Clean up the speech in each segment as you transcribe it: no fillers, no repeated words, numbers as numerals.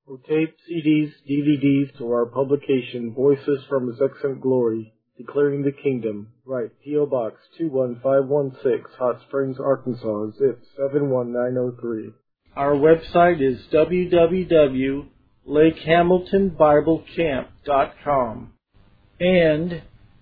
For tapes, CDs, DVDs, or our publication, Voices from His Excellent Glory, Declaring the Kingdom, write P.O. Box 21516, Hot Springs, Arkansas, zip 71903. Our website is www.lakehamiltonbiblecamp.com and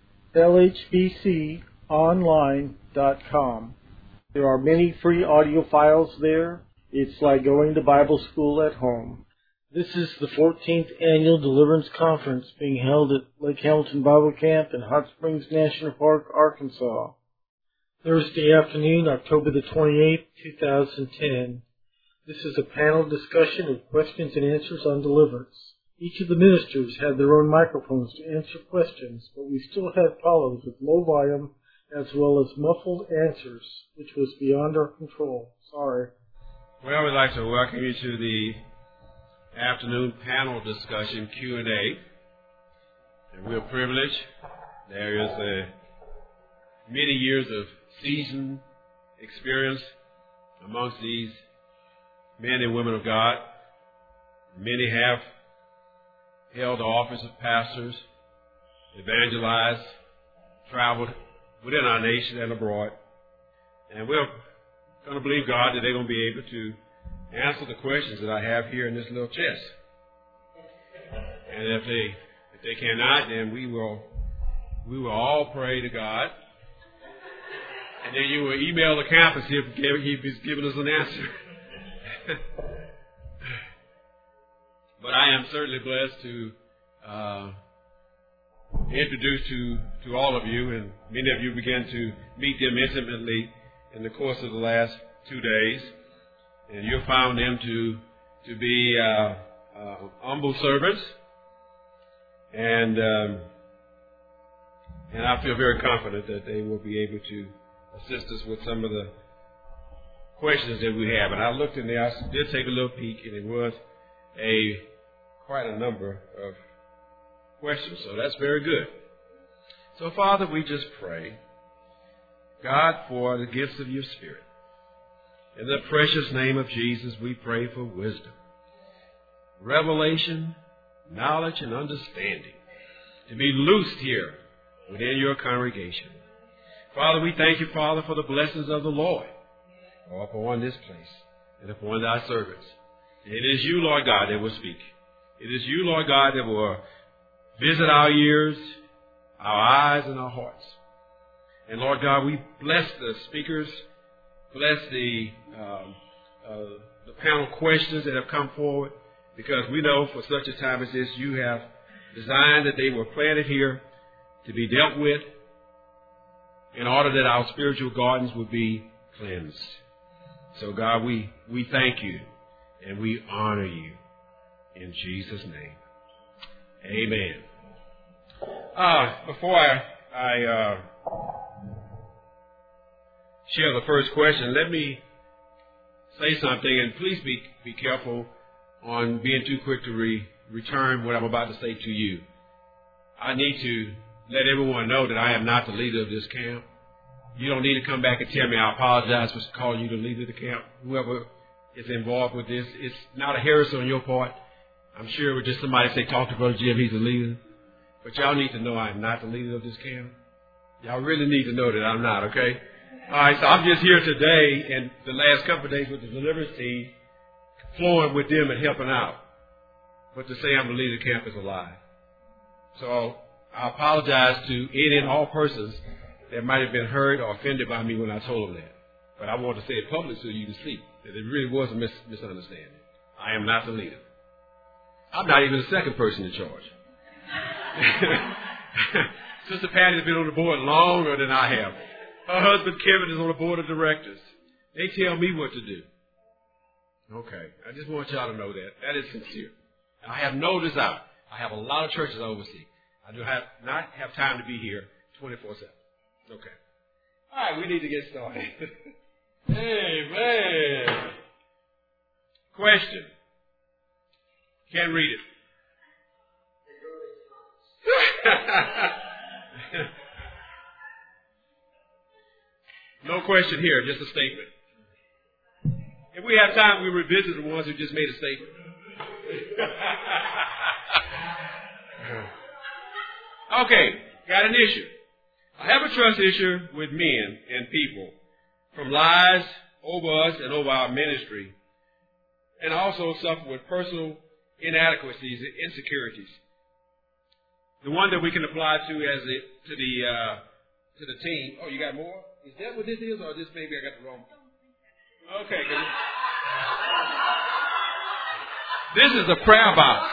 lhbconline.com. There are many free audio files there. It's like going to Bible school at home. This is the 14th Annual Deliverance Conference being held at Lake Hamilton Bible Camp in Hot Springs National Park, Arkansas. Thursday afternoon, October the 28th, 2010. This is a panel discussion of questions and answers on deliverance. Each of the ministers had their own microphones to answer questions, but we still had callers with low volume as well as muffled answers, which was beyond our control. Sorry. Well, we'd like to welcome you to the afternoon panel discussion, Q&A. And we're privileged. There is many years of seasoned experience amongst these men and women of God. Many have held the office of pastors, evangelized, traveled within our nation and abroad. And we're going to believe God that they're going to be able to answer the questions that I have here in this little chest. And if they cannot, then we will all pray to God. And then you will email the campus if he's given us an answer. But I am certainly blessed to introduce to all of you, and many of you began to meet them intimately in the course of the last 2 days. And you found them to be humble servants, and I feel very confident that they will be able to assist us with some of the questions that we have. And I looked in there, I did take a little peek, and it was quite a number of questions, so that's very good. So, Father, we just pray, God, for the gifts of your Spirit. In the precious name of Jesus, we pray for wisdom, revelation, knowledge, and understanding to be loosed here within your congregation. Father, we thank you, Father, for the blessings of the Lord upon this place and upon thy servants. It is you, Lord God, that will speak. It is you, Lord God, that will visit our ears, our eyes, and our hearts. And, Lord God, we bless the speakers. Bless the panel questions that have come forward, because we know for such a time as this, you have designed that they were planted here to be dealt with in order that our spiritual gardens would be cleansed. So, God, we thank you and we honor you in Jesus' name. Amen. Before I share the first question, let me say something, and please be careful on being too quick to return what I'm about to say to you. I need to let everyone know that I am not the leader of this camp. You don't need to come back and tell me I apologize for calling you the leader of the camp. Whoever is involved with this, it's not a heresy on your part. I'm sure it was just somebody say, talk to Brother Jim, he's the leader. But y'all need to know I am not the leader of this camp. Y'all really need to know that I'm not, okay? All right, so I'm just here today and the last couple of days with the deliverance team, flowing with them and helping out. But to say I'm the leader of the camp is a lie. So I apologize to any and all persons that might have been hurt or offended by me when I told them that. But I want to say it publicly so you can see that it really was a misunderstanding. I am not the leader. I'm not even the second person in charge. Sister Patty has been on the board longer than I have. Her husband Kevin is on the board of directors. They tell me what to do. Okay, I just want y'all to know that. That is sincere. I have no desire. I have a lot of churches I oversee. I do not have time to be here 24/7. Okay. All right, we need to get started. Amen. Question. Can't read it. No question here, just a statement. If we have time, we revisit the ones who just made a statement. Okay, got an issue. I have a trust issue with men and people from lies over us and over our ministry. And I also suffer with personal inadequacies and insecurities. The one that we can apply to to the team. Oh, you got more? Is that what this is, or this maybe I got the wrong? Okay, good. This is a prayer box.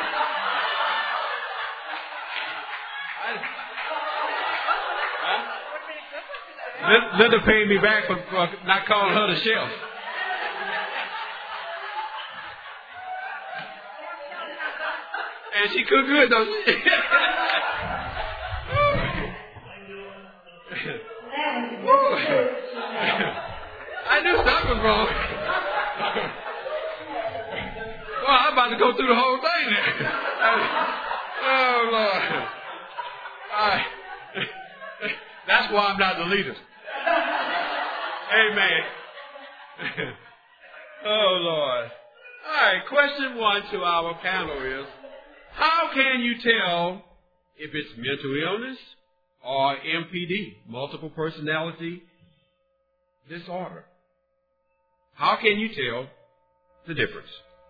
Linda paid me back for not calling her the shelf. And she cooked good, don't she? I knew something was wrong. Well, I'm about to go through the whole thing now. Oh, Lord. That's why I'm not the leader. Amen. Oh, Lord. All right, question 1 to our panel is, how can you tell if it's mental illness or MPD, multiple personality disorder? How can you tell the difference?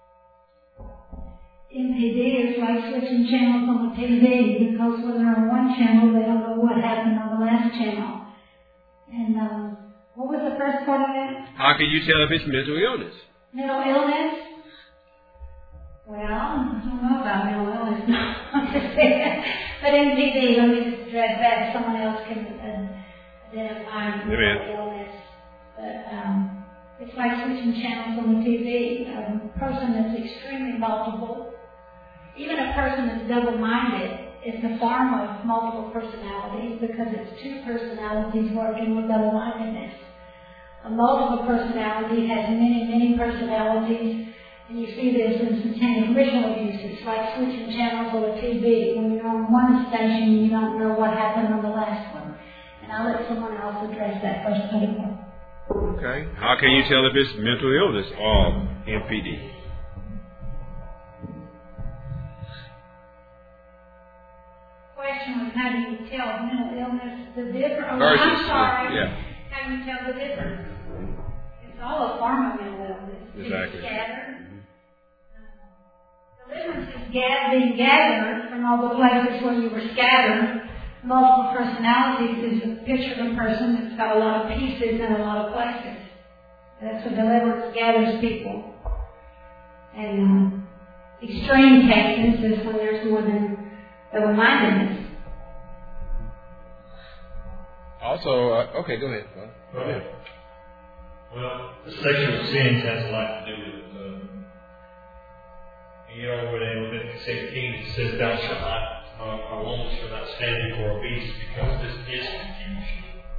MPD is like switching channels on the TV, because when they're on one channel, they don't know what happened on the last channel. And what was the first part of that? How can you tell if it's mental illness? Mental illness? Well, I don't know about mental illness. But MPD, let me just address that. Someone else can identify mental illness. But it's like switching channels on the TV. A person that's extremely multiple, even a person that's double-minded, is a form of multiple personalities, because it's two personalities working with double-mindedness. A multiple personality has many, many personalities, and you see this in satanic ritual abuse. It's like switching channels on the TV. When you're on one station, you don't know what happened on the last one. And I'll let someone else address that first part. Okay. How can you tell if it's mental illness or MPD? Question was, how do you tell mental illness the difference? Oh, Versus, I'm sorry. yeah. How do you tell the difference? It's all a form of mental illness. Exactly. It's scattered. Deliverance is being gathered from all the places where you were scattered. Multiple personalities is a picture of a person that's got a lot of pieces in a lot of places. That's what deliverance gathers people. And extreme cases is when there's more than double-mindedness. Also, okay, go ahead. Go ahead. Well, the sexual sins has a lot to do with, when in Leviticus 18 it says, thou shalt not, a woman shall not stand before a beast, because this is confusion.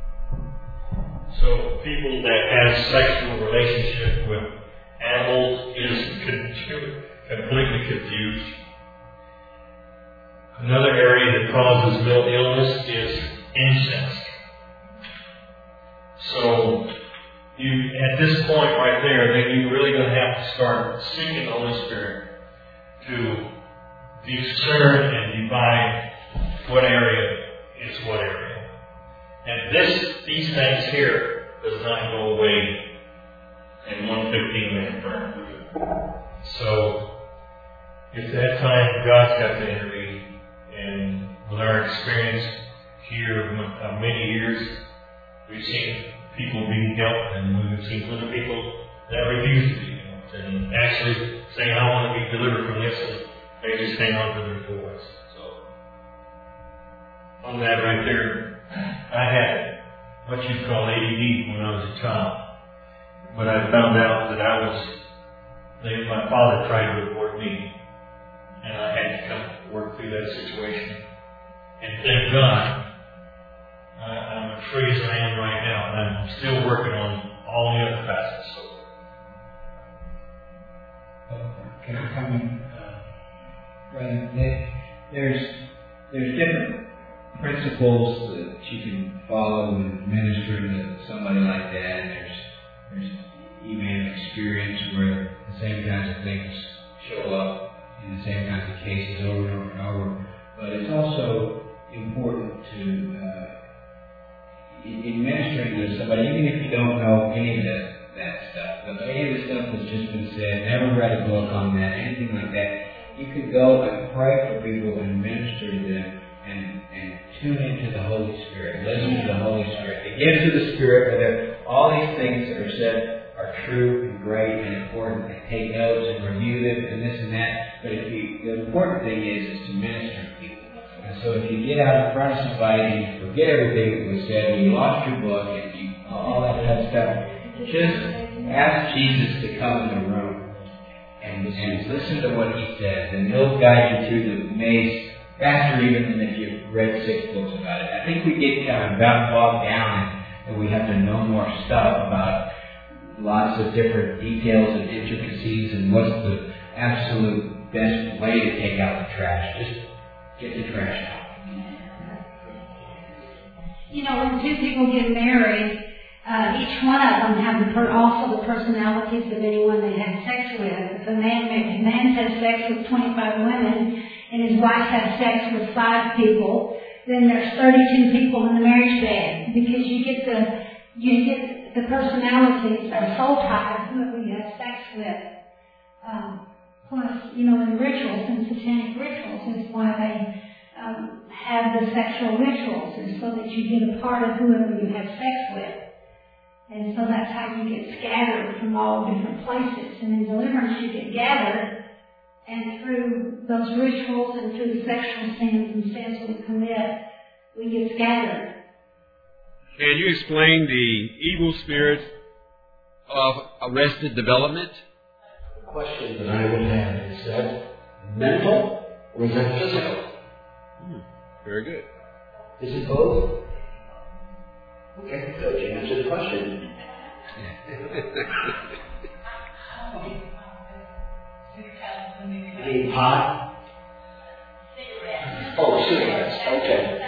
So people that have sexual relationship with animals is completely confused. Another area that causes mental illness is incest. So at this point right there, then you're really going to have to start seeking the Holy Spirit to discern and divine what area is what area. And these things here does not go away in one 15-minute term. So if that time God's got to intervene, and with our experience here of many years, we've seen people being helped, and we've seen other people that refuse to be helped, and actually saying, I want to be delivered from this, and they just hang on to their doors. So, on that right there, I had what you'd call ADD when I was a child. But I found out that my father tried to abort me, and I had to come work through that situation. And thank God, I'm as free as I am right now, and I'm still working on all the other facets. So. Can I comment? Brother, there's different principles that you can follow in ministering to somebody like that, and there's even experience where the same kinds of things show up. a book on that, anything like that, you could go and pray for people and minister to them and tune into the Holy Spirit. Listen to the Holy Spirit. They get into the Spirit where all these things that are said are true and great and important, and take notes and review them and this and that. But the important thing is to minister to people. And so if you get out in front of somebody and you forget everything that was said, and you lost your book and all that kind of stuff, just ask Jesus to come in the room and listen to what He says, and He'll guide you through the maze faster even than if you've read 6 books about it. I think we get kind of bogged down and we have to know more stuff about lots of different details and intricacies and what's the absolute best way to take out the trash. Just get the trash out. You know, when two people get married, each one of them have also the personalities of anyone they had sex with. If a man has sex with 25 women and his wife has sex with 5 people, then there's 32 people in the marriage bed, because you get the personalities or soul ties whoever you have sex with. Plus, you know, in rituals and satanic rituals is why they have the sexual rituals, is so that you get a part of whoever you have sex with. And so that's how you get scattered from all different places. And in deliverance you get gathered, and through those rituals and through the sexual sins and sins we commit, we get scattered. Can you explain the evil spirit of arrested development? The question that I would have is that mental or is that physical? Very good. Is it both? Okay, good. You answered the question. Any pot? Cigarettes. Oh, cigarettes. Okay.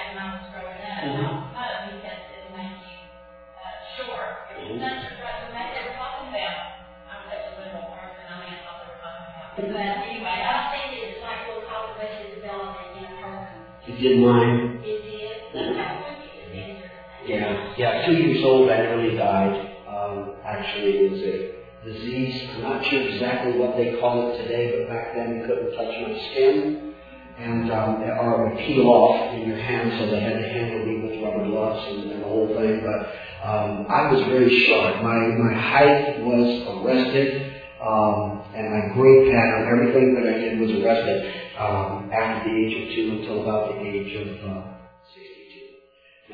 But anyway, I think it's like what causes arrested development in a person. It did mine. It did. Yeah. 2 years old, I nearly died. Actually, it was a disease. I'm not sure exactly what they call it today, but back then you couldn't touch my skin, and or it would peel off in your hand, so they had to handle me with rubber gloves and the whole thing. But I was very short. My height was arrested. And my growth pattern, everything that I did was arrested after the age of 2 until about the age of 62.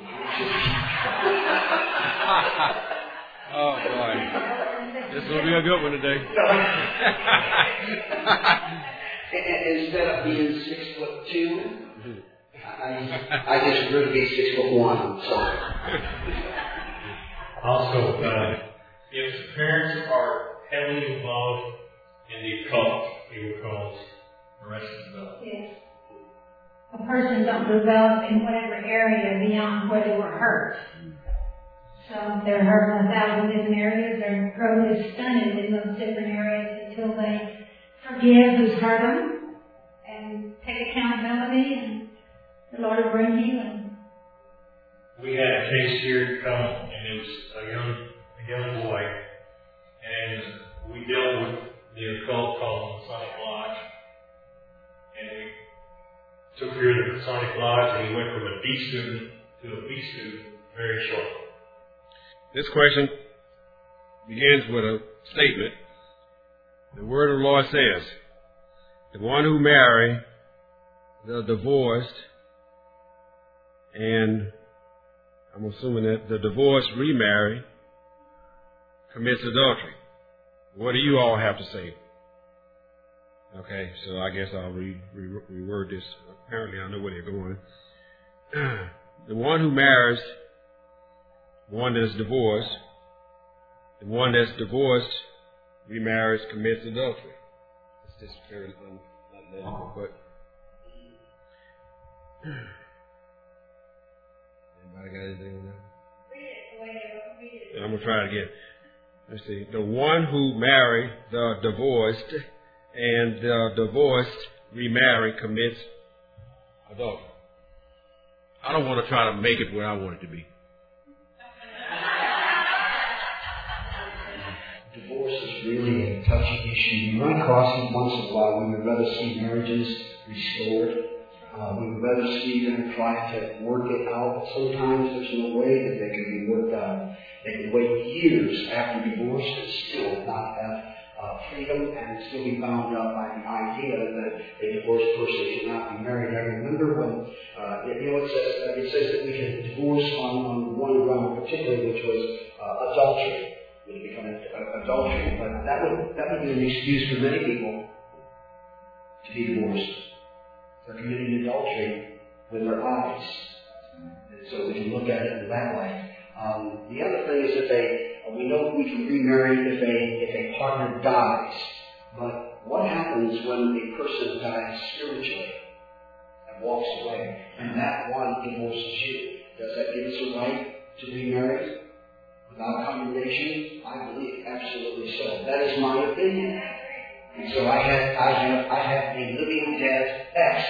Oh boy, this will be a good one today. Instead of being 6'2", I just grew to be 6'1". So also, if parents are heavily involved in the occult, he would call arrested development. Yes. A person don't develop in whatever area beyond where they were hurt. So if they're hurt in 1,000 different areas, their growth is stunted in those different areas until they forgive who's hurt them and take accountability, and the Lord will bring healing. We had a case here come, and it was a young boy, and we dealt with the occult called Masonic Lodge, and we took care of the Masonic Lodge, and he went from a B student to a B student very short. This question begins with a statement. The word of the Lord says, the one who marry the divorced, and I'm assuming that the divorced remarry, commits adultery. What do you all have to say? Okay, so I guess I'll reword this. Apparently I know where they're going. The one who marries one that's divorced, the one that's divorced remarries, commits adultery. It's just very unlegible, but anybody got anything on that? Read it the way they read it. I'm going to try it again. Let's see. The one who married the divorced and the divorced remarry commits adultery. I don't want to try to make it where I want it to be. divorce is really a touchy issue. We run across it once in a while. We would rather see marriages restored. We would rather see them try to work it out. Sometimes there's no way that they can be worked out. They can wait years after divorce and still not have freedom and still be bound up by the idea that a divorced person cannot be married. I remember when, it says that we can divorce on one ground particularly, which was adultery. Would become adultery, but that would be an excuse for many people to be divorced. They're committing adultery with their eyes. And so we can look at it in that way. The other thing is that we know we can remarry if a partner dies. But what happens when a person dies spiritually and walks away, and that one divorces you? Does that give us a right to remarry without condemnation? I believe absolutely so. That is my opinion. And so I have a living dead ex.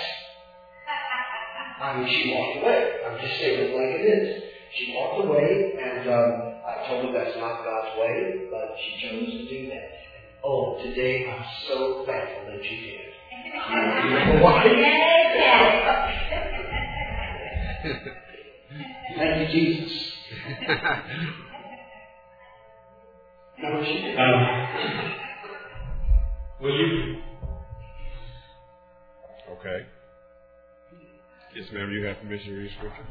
I mean, she walked away. I'm just saying it like it is. She walked away, and I told her that's not God's way, but she chose to do that. And, oh, today I'm so thankful that she did. You know why? Thank you, Jesus. No, she did. Will you? Okay. Yes, ma'am, you have permission to read scripture?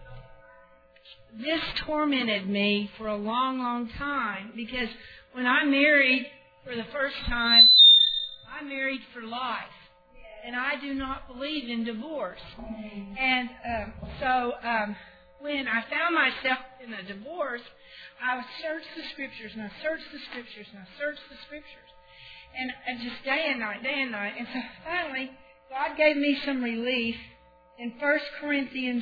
This tormented me for a long, long time because when I married for the first time, I married for life. And I do not believe in divorce. And so when I found myself in a divorce, I would search the scriptures, and I searched the scriptures, and I searched the scriptures. And just day and night. And so finally, God gave me some relief in 1 Corinthians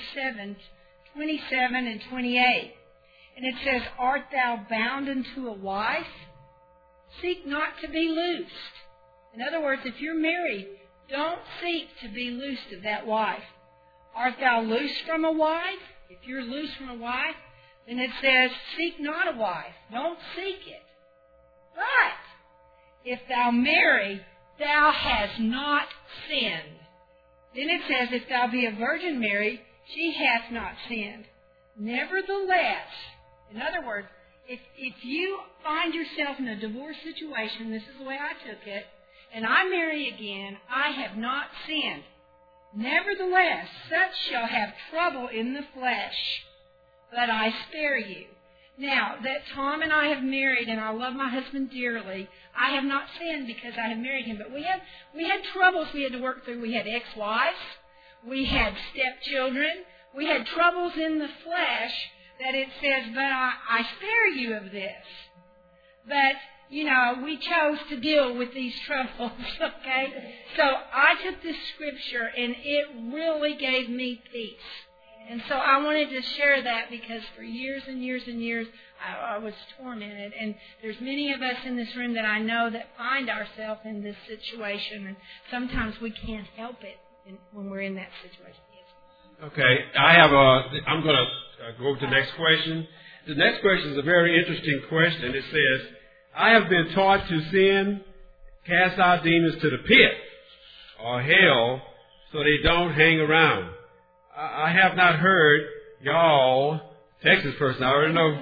7:27 and 28. And it says, "Art thou bound unto a wife? Seek not to be loosed." In other words, if you're married, don't seek to be loosed of that wife. "Art thou loosed from a wife?" If you're loose from a wife, then it says, "Seek not a wife." Don't seek it. But if thou marry, thou hast not sinned. Then it says, "If thou be a virgin married, she hath not sinned." Nevertheless, in other words, if you find yourself in a divorce situation, this is the way I took it, and I marry again, I have not sinned. Nevertheless, such shall have trouble in the flesh, but I spare you. Now, that Tom and I have married, and I love my husband dearly, I have not sinned because I have married him. But we had troubles we had to work through. We had ex-wives. We had stepchildren. We had troubles in the flesh that it says, "But I spare you of this." But, we chose to deal with these troubles, okay? So I took this scripture, and it really gave me peace. And so I wanted to share that because for years and years and years, I was tormented. And there's many of us in this room that I know that find ourselves in this situation. And sometimes we can't help it when we're in that situation. Yes. Okay. I'm going to go to the next question. The next question is a very interesting question. It says, "I have been taught to sin, cast out demons to the pit or hell so they don't hang around. I have not heard y'all," Texas person, I already know.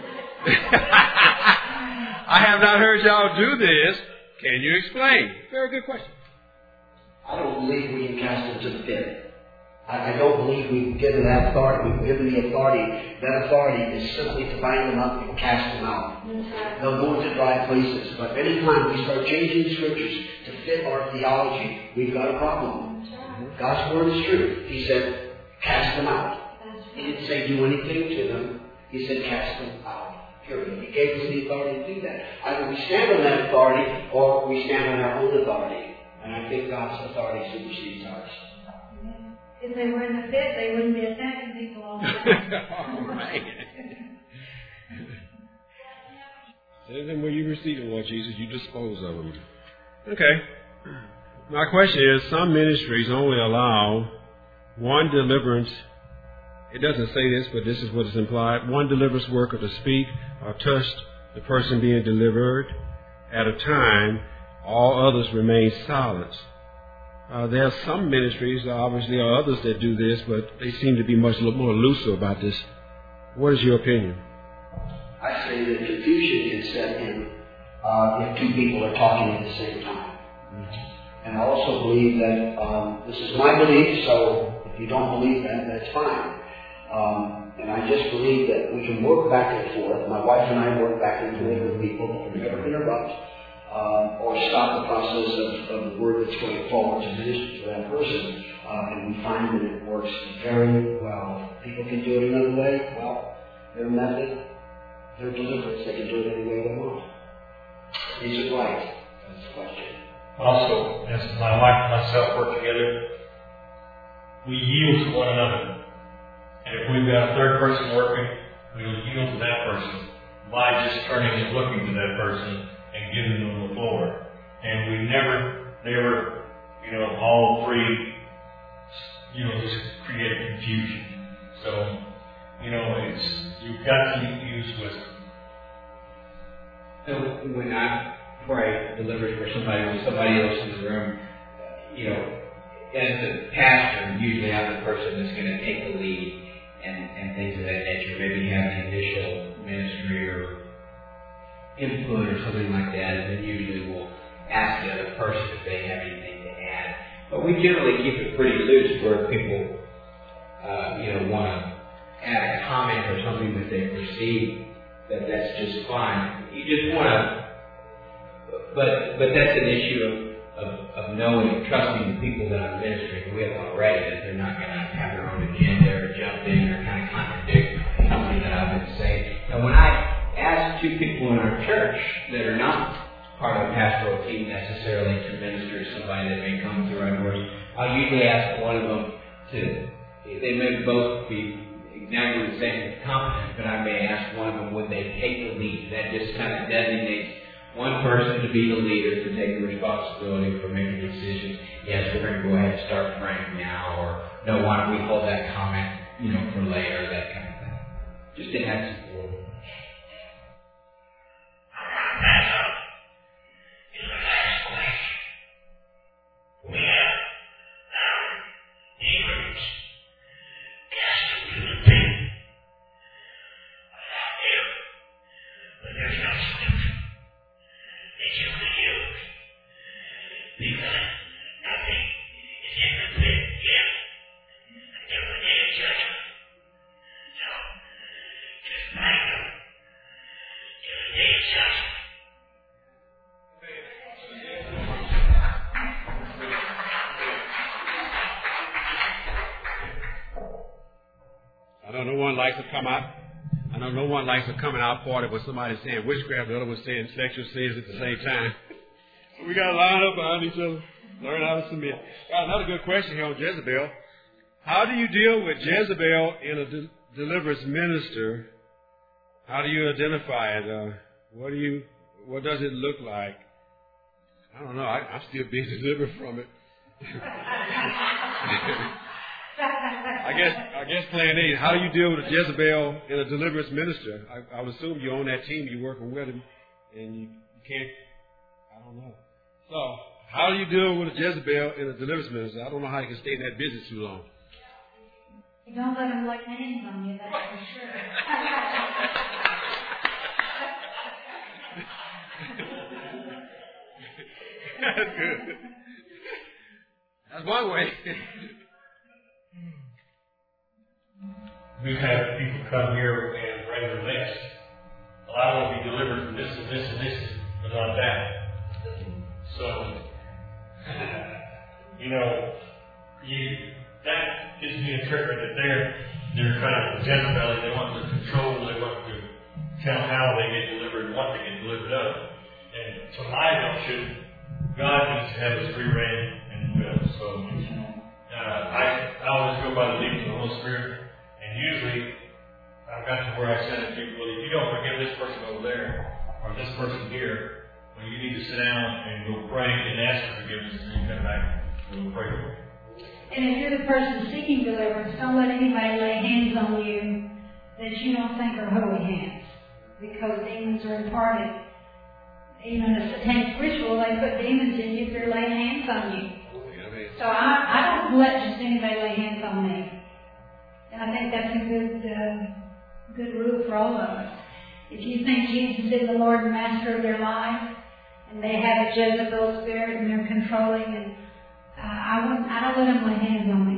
"I have not heard y'all do this. Can you explain?" Very good question. I don't believe we can cast them to the pit. I don't believe we've given that authority. We've given the authority. That authority is simply to bind them up and cast them out. They'll go into dry places. But anytime we start changing scriptures to fit our theology, we've got a problem. God's word is true. He said, cast them out. He didn't say do anything to them. He said cast them out. Period. He gave us the authority to do that. Either we stand on that authority or we stand on our own authority. And I think God's authority supersedes ours. If they were in the pit, they wouldn't be attacking people all the time. All right. Send them where you receive them, Lord Jesus. You dispose of them. Okay. My question is, some ministries only allow one deliverance. It doesn't say this, but this is what is implied. One deliverance worker to speak or touch the person being delivered. at a time, all others remain silent. There are some ministries, obviously, or others that do this, but they seem to be much more looser about this. What is your opinion? I say that confusion can set in if two people are talking at the same time. And I also believe that this is my belief, so if you don't believe that, that's fine. And I just believe that we can work back and forth. My wife and I work back and forth with people that can never interrupt or stop the process of the word that's going forward to minister to that person. And we find that it works very well. People can do it another way. Well, their method, their deliverance, they can do it any way they want. Is it right? That's the question. Also, as my wife and myself work together, we yield to one another. And if we've got a third person working, we'll yield to that person by just turning and looking to that person and giving them the floor. And we never, all three, just create confusion. So, you've got to use wisdom. So when I pray deliverance for somebody else in the room, as a pastor, usually I'm the person that's going to take the lead and things of that nature. Maybe have the initial ministry or input or something like that, and then usually we'll ask the other person if they have anything to add. But we generally keep it pretty loose where people, want to add a comment or something that they perceive that's just fine. You just want to, but that's an issue of knowing and trusting the people that I'm ministering with already, that they're not going to have their own agenda or jump in or kind of contradict something that I've been saying. And when I ask two people in our church that are not part of a pastoral team necessarily to minister to somebody that may come through our doors, I'll usually ask one of them they may both be exactly the same competent, but I may ask one of them, would they take the lead? That just kind of designates one person to be the leader, to take the responsibility for making decisions. Yes, we're going to go ahead and start praying now, or no, why don't we hold that comment, for later, that kind of thing. Just to have support. I know no one likes to come in our party with somebody saying witchcraft, the other one saying sexual sins at the same time. So we got to line up behind each other, learn how to submit. Got another good question here on Jezebel. How do you deal with Jezebel in a deliverance minister? How do you identify it? What does it look like? I don't know. I'm still being delivered from it. I guess plan A, how do you deal with a Jezebel in a deliverance minister? I would assume you're on that team, you're working with him, and you can't, I don't know. So, how do you deal with a Jezebel in a deliverance minister? I don't know how you can stay in that business too long. You don't let them lay hands on you, that's for sure. That's good. That's one way. We've had people come here and bring their list. Well, I want to be delivered from this and this and this, but not that. So, that gives me a trigger that they're kind of Jezebel. They want to control. They want to tell how they get delivered and what they get delivered of. And to my notion, God needs to have His free reign and will. So, I always go by the leading of the Holy Spirit. And usually, I've got to where I said to people, if you don't forgive this person over there, or this person here, well, you need to sit down and go pray and ask for forgiveness, and then come back and go pray for it. And if you're the person seeking deliverance, don't let anybody lay hands on you that you don't think are holy hands. Because demons are imparted even a satanic ritual, they put demons in you if they're laying hands on you. So I don't let just anybody lay hands on me. And I think that's a good rule for all of us. If you think Jesus is the Lord and Master of their life, and they have a Jezebel spirit and they're controlling, and I don't let them lay hands on me.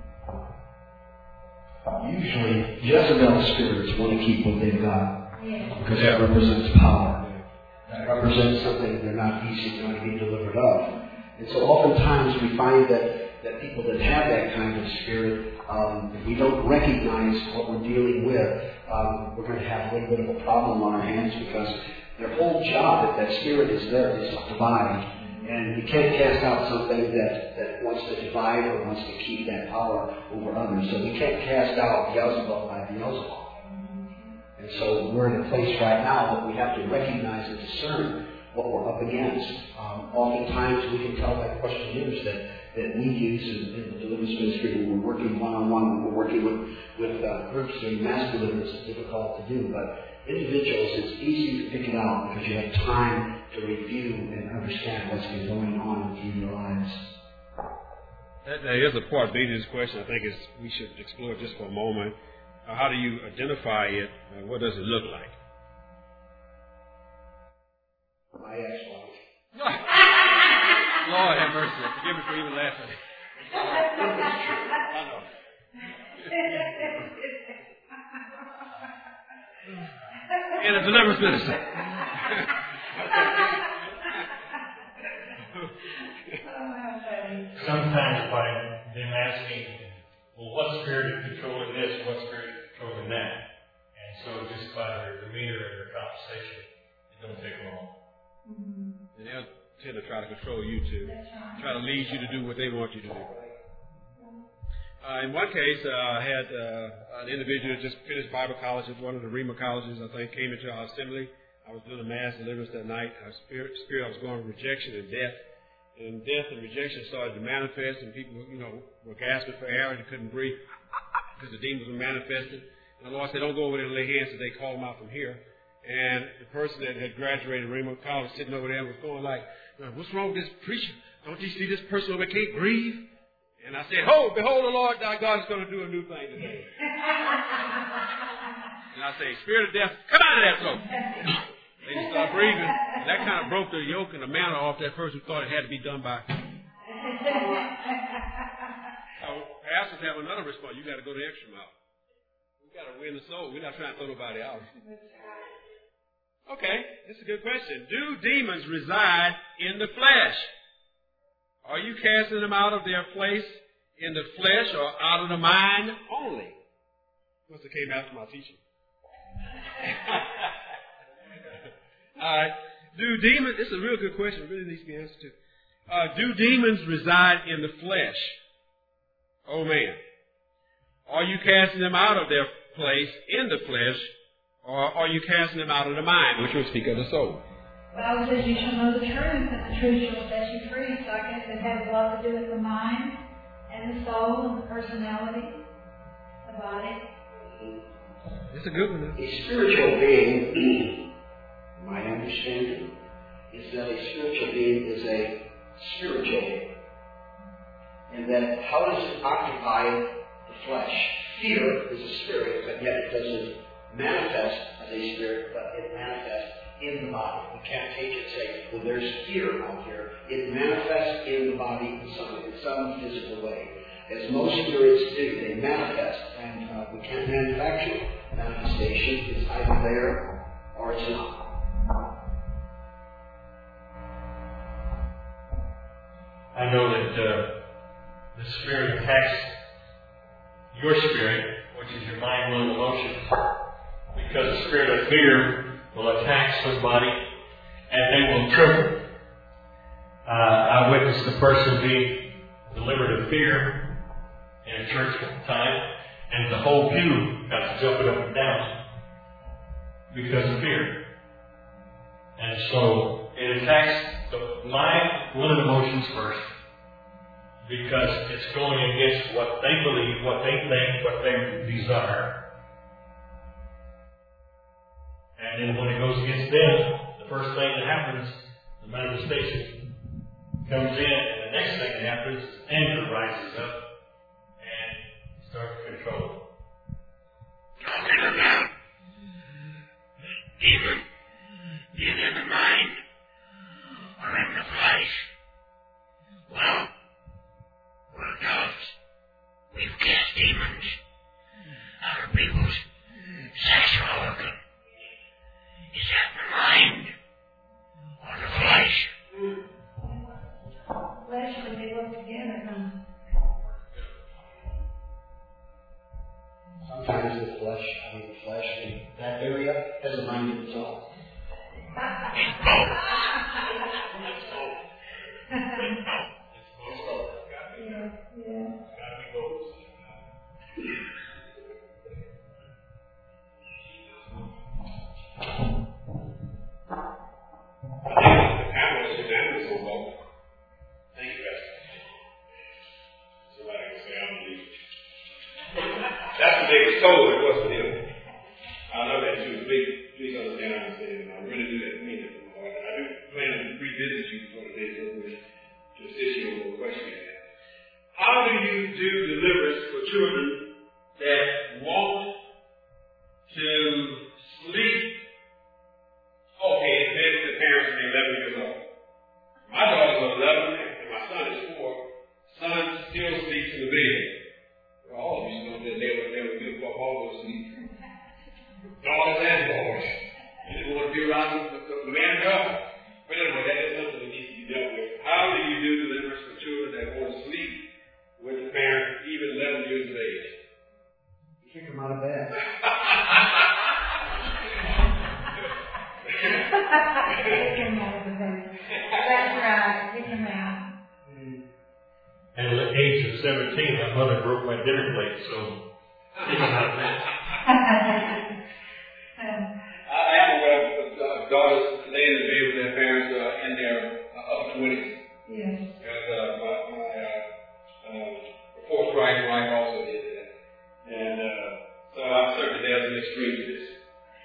Usually, Jezebel spirits want to keep what they've got. Yes. Because that represents power. That represents something they're not easy going to be delivered of. And so oftentimes we find that people that have that kind of spirit, if we don't recognize what we're dealing with, we're going to have a little bit of a problem on our hands, because their whole job, if that spirit is there, is to divide. And you can't cast out something that wants to divide or wants to keep that power over others. So we can't cast out Beelzebub by Beelzebub. And so we're in a place right now that we have to recognize and discern what we're up against. Oftentimes we can tell by questionnaires that we use in the deliverance ministry when we're working one-on-one, when we're working with groups doing mass deliverance. It's difficult to do, but individuals, it's easy to pick it out because you have time to review and understand what's been going on in your lives. There's a part B to this question I think we should explore just for a moment. How do you identify it? What does it look like? My ex-wife. Lord have mercy. Forgive me for even laughing. I know. And a deliverance minister. Sometimes by them asking, well, what spirit is controlling this, what spirit is controlling that? And so just by their demeanor and their conversation, it don't take long. And they'll tend to try to control you too. Try to lead you to do what they want you to do. In one case, I had an individual just finished Bible college at one of the Rhema colleges, I think, came into our assembly. I was doing a mass deliverance that night. Our spirit I was going rejection and death. And death and rejection started to manifest, and people, were gasping for air and they couldn't breathe because the demons were manifesting. And the Lord said, don't go over there and lay hands. So they called them out from here. And the person that had graduated Rhema College sitting over there was going like, what's wrong with this preacher? Don't you see this person over there can't breathe? And I said, behold, the Lord thy God is going to do a new thing today. And I say, spirit of death, come out of that throat. They just started breathing. And that kind of broke the yoke and the mantle off that person who thought it had to be done by. Pastors have another response. You got to go the extra mile. We got to win the soul. We're not trying to throw nobody out. Okay, that's a good question. Do demons reside in the flesh? Are you casting them out of their place in the flesh or out of the mind only? Must have came after my teaching. All right. Do demons, this is a real good question. It really needs to be answered too. Do demons reside in the flesh? Oh man. Are you casting them out of their place in the flesh, or are you casting them out of the mind, which will speak of the soul? The Bible says you shall know the truth, and the truth shall set you free. So I guess it has a lot to do with the mind and the soul and the personality, the body. It's a good one. A spiritual being, my understanding, is that a spiritual being is a spiritual being. And that how does it occupy the flesh? Fear is a spirit, but yet it doesn't manifest as a spirit, but it manifests in the body. We can't take it and say, well, there's fear out here. It manifests in the body in some physical way. As most spirits do, they manifest, and we can't manufacture manifestation. It's either there or it's not. I know that the spirit attacks your spirit, which is your mind, will, and emotions, because the spirit of fear will attack somebody and they will tremble. I witnessed a person being delivered of fear in a church at the time, and the whole pew got to jumping up and down because of fear. And so it attacks the mind, will, and emotions first, because it's going against what they believe, what they think, what they desire. And then when it goes against them, the first thing that happens, the manifestation comes in, and the next thing that happens is anger rises up and starts to control it. Talking about demon being in the mind or in the flesh. Well, we're doves. We've cast demons out of people's sexual organ. Is that the mind or the flesh? Flesh, when they work together, huh? Sometimes the flesh, that area has a mind of its own. That's what they were told it was for them. I love that too. Please understand what I'm saying. I really do that mean it from my heart. I do plan to revisit you before the day's over with to assist you with a question you have. How do you do deliverance for children that want to sleep? Okay, maybe the parents are 11 years old. My daughter's 11 and my son is 4. Son still sleeps in the bed. All of you know that they were good for all those sleep. Daughters and boys. You didn't want to be around the man of God. But anyway, that is something that needs to be dealt with. How do you do deliverance for children that want to sleep with the parent even 11 years of age? Kick them out of bed. Kick them out of the bed. That's right. Kick them out. And at the age of 17, my mother broke my dinner plate, so think about that. I have daughters laying in the bed with their parents in their upper 20s. Yes. Because my fourth wife also did that. And so I'm certain there's an extreme to this.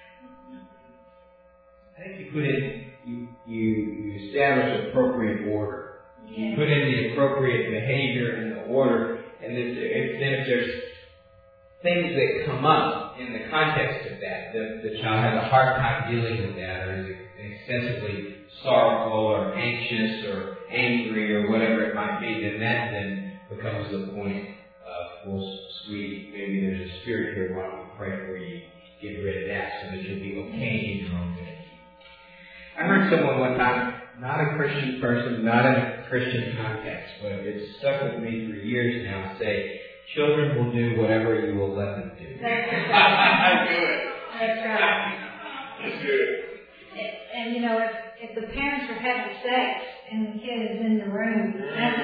I think you put in, you establish appropriate order. You put in the appropriate behavior and the order, and then if there's things that come up in the context of that, the child has a hard time dealing with that, or is excessively sorrowful or anxious or angry or whatever it might be, then that then becomes the point of, well, sweetie, maybe there's a spirit here, why don't we pray for you, get rid of that so that you'll be okay in your own way. I heard someone one time, not a Christian person, not in a Christian context, but it's stuck with me for years now, say, children will do whatever you will let them do. That's right. That's right. That's good. And you know, if the parents are having sex and the kid is in the room, that's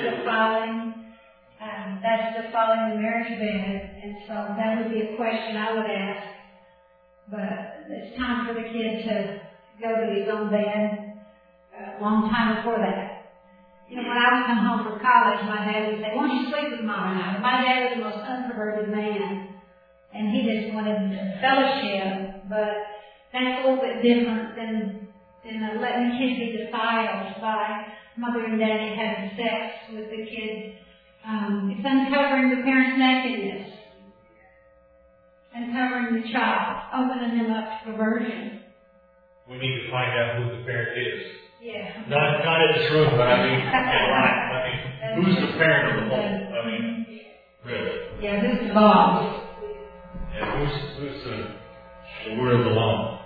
defiling the marriage bed, and so that would be a question I would ask. But it's time for the kid to go to his own bed. A long time before that. You know, when I would come home from college, my dad would say, "Won't you sleep with Mama now?" My dad was the most unperverted man, and he just wanted fellowship, but that's a little bit different than letting the kid be defiled by mother and daddy having sex with the kid. It's uncovering the parent's nakedness, uncovering the child, opening them up to perversion. We need to find out who the parent is. Yeah. Not in this room, but I mean, in life. I mean, who's the parent of the home? I mean, really. Yeah, who's the boss? And who's the word of the law?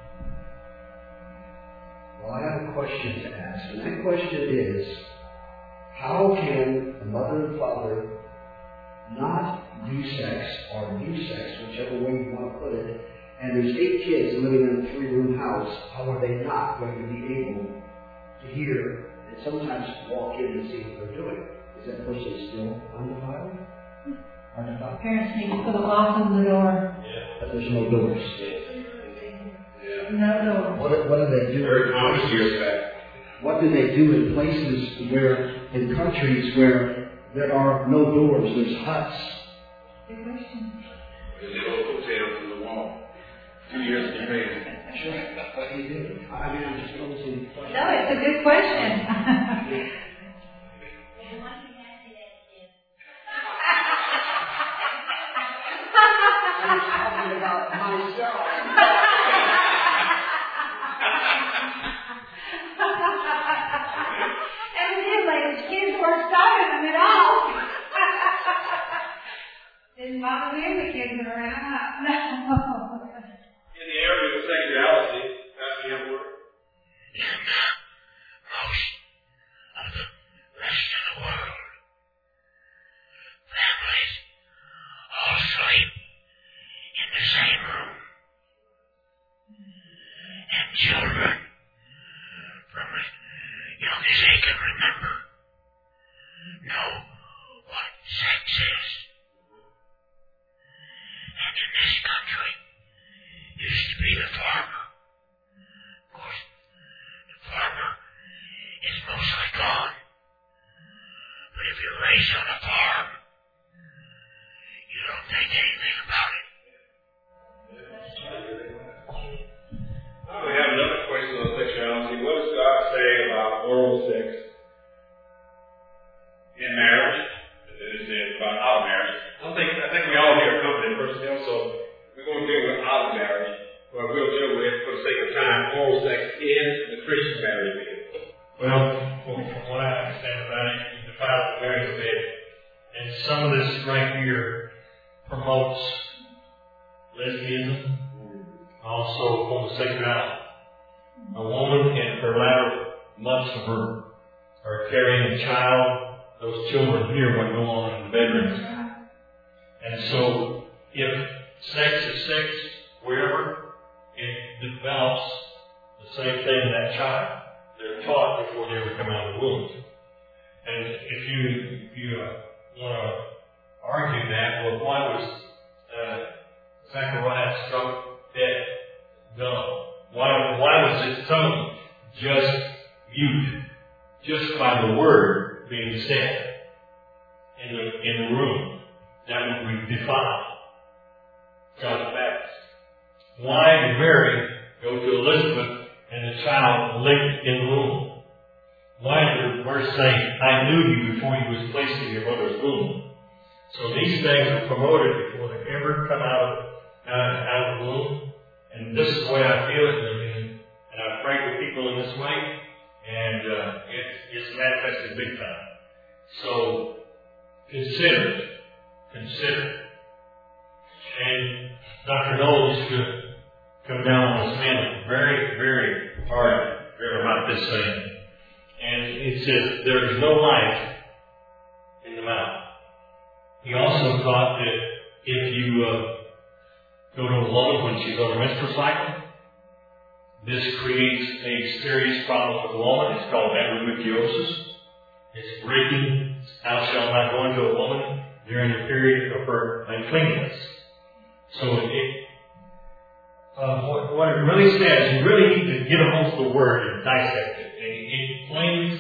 Well, I have a question to ask, and that question is, how can a mother and father not do sex, or do sex, whichever way you want to put it, and there's 8 kids living in a 3-room house, how are they not going to be able to hear and sometimes walk in and see what they're doing? Is that person still undefiled? Undefiled? Parents need to put a lock on the door. But there's no doors. No door. What do they do? Very common years back. What do they do in places where, in countries where there are no doors, there's huts? Good question. There's the old hotels on the wall. 2 years in Japan. Sure. What do you do? I mean, I'm just posing the question. No, it's a good question. I'm talking about myself. Evidently, his kids weren't stopping him at all. Didn't bother him, the kids were around. No. In the area of sexuality, that's the M word. In most of the rest of the world, families all sleep in the same room. And children, from as young as they can remember, know what sex is. And in this country, used to be the farmer. Of course, the farmer is mostly gone. But if you're raised on a farm, you don't think anything about it. We have another question on sexuality. What does God say about oral sex in marriage? It is about out of marriage. I think we all here are confident personnel, so we're going to deal with out of marriage, but we'll deal with, for the sake of time, oral sex in the Christian marriage bed. Well, from what I understand about it, you defile the marriage bed. And some of this right here promotes lesbianism, also homosexuality. A woman in her latter months of her carrying a child, those children here what go on in the bedroom. And so, if sex is sex, wherever, it develops the same thing in that child. They're taught before they ever come out of the womb. And if you want to argue that, well, why was Zechariah's stroke dead? No. Why was his tongue just mute, just by the word being said in the room? That would be defiled. John the Baptist. Why did Mary go to Elizabeth and the child linked in the womb? Why did the verse say, I knew you before you was placed in your mother's womb? So these things are promoted before they ever come out of the womb. And this is the way I feel it, and I pray with people in this way, and it's manifested big time. So consider. And Dr. Noel used to come down on this man very, very hard about this thing. And it says, there is no life in the mouth. He also thought that if you go to a woman when she's on a menstrual cycle, this creates a serious problem for the woman. It's called endometriosis. It's breaking. Thou shalt not go into a woman during the period of her uncleanness. So what it really says, you really need to get a hold of the word and dissect it. And it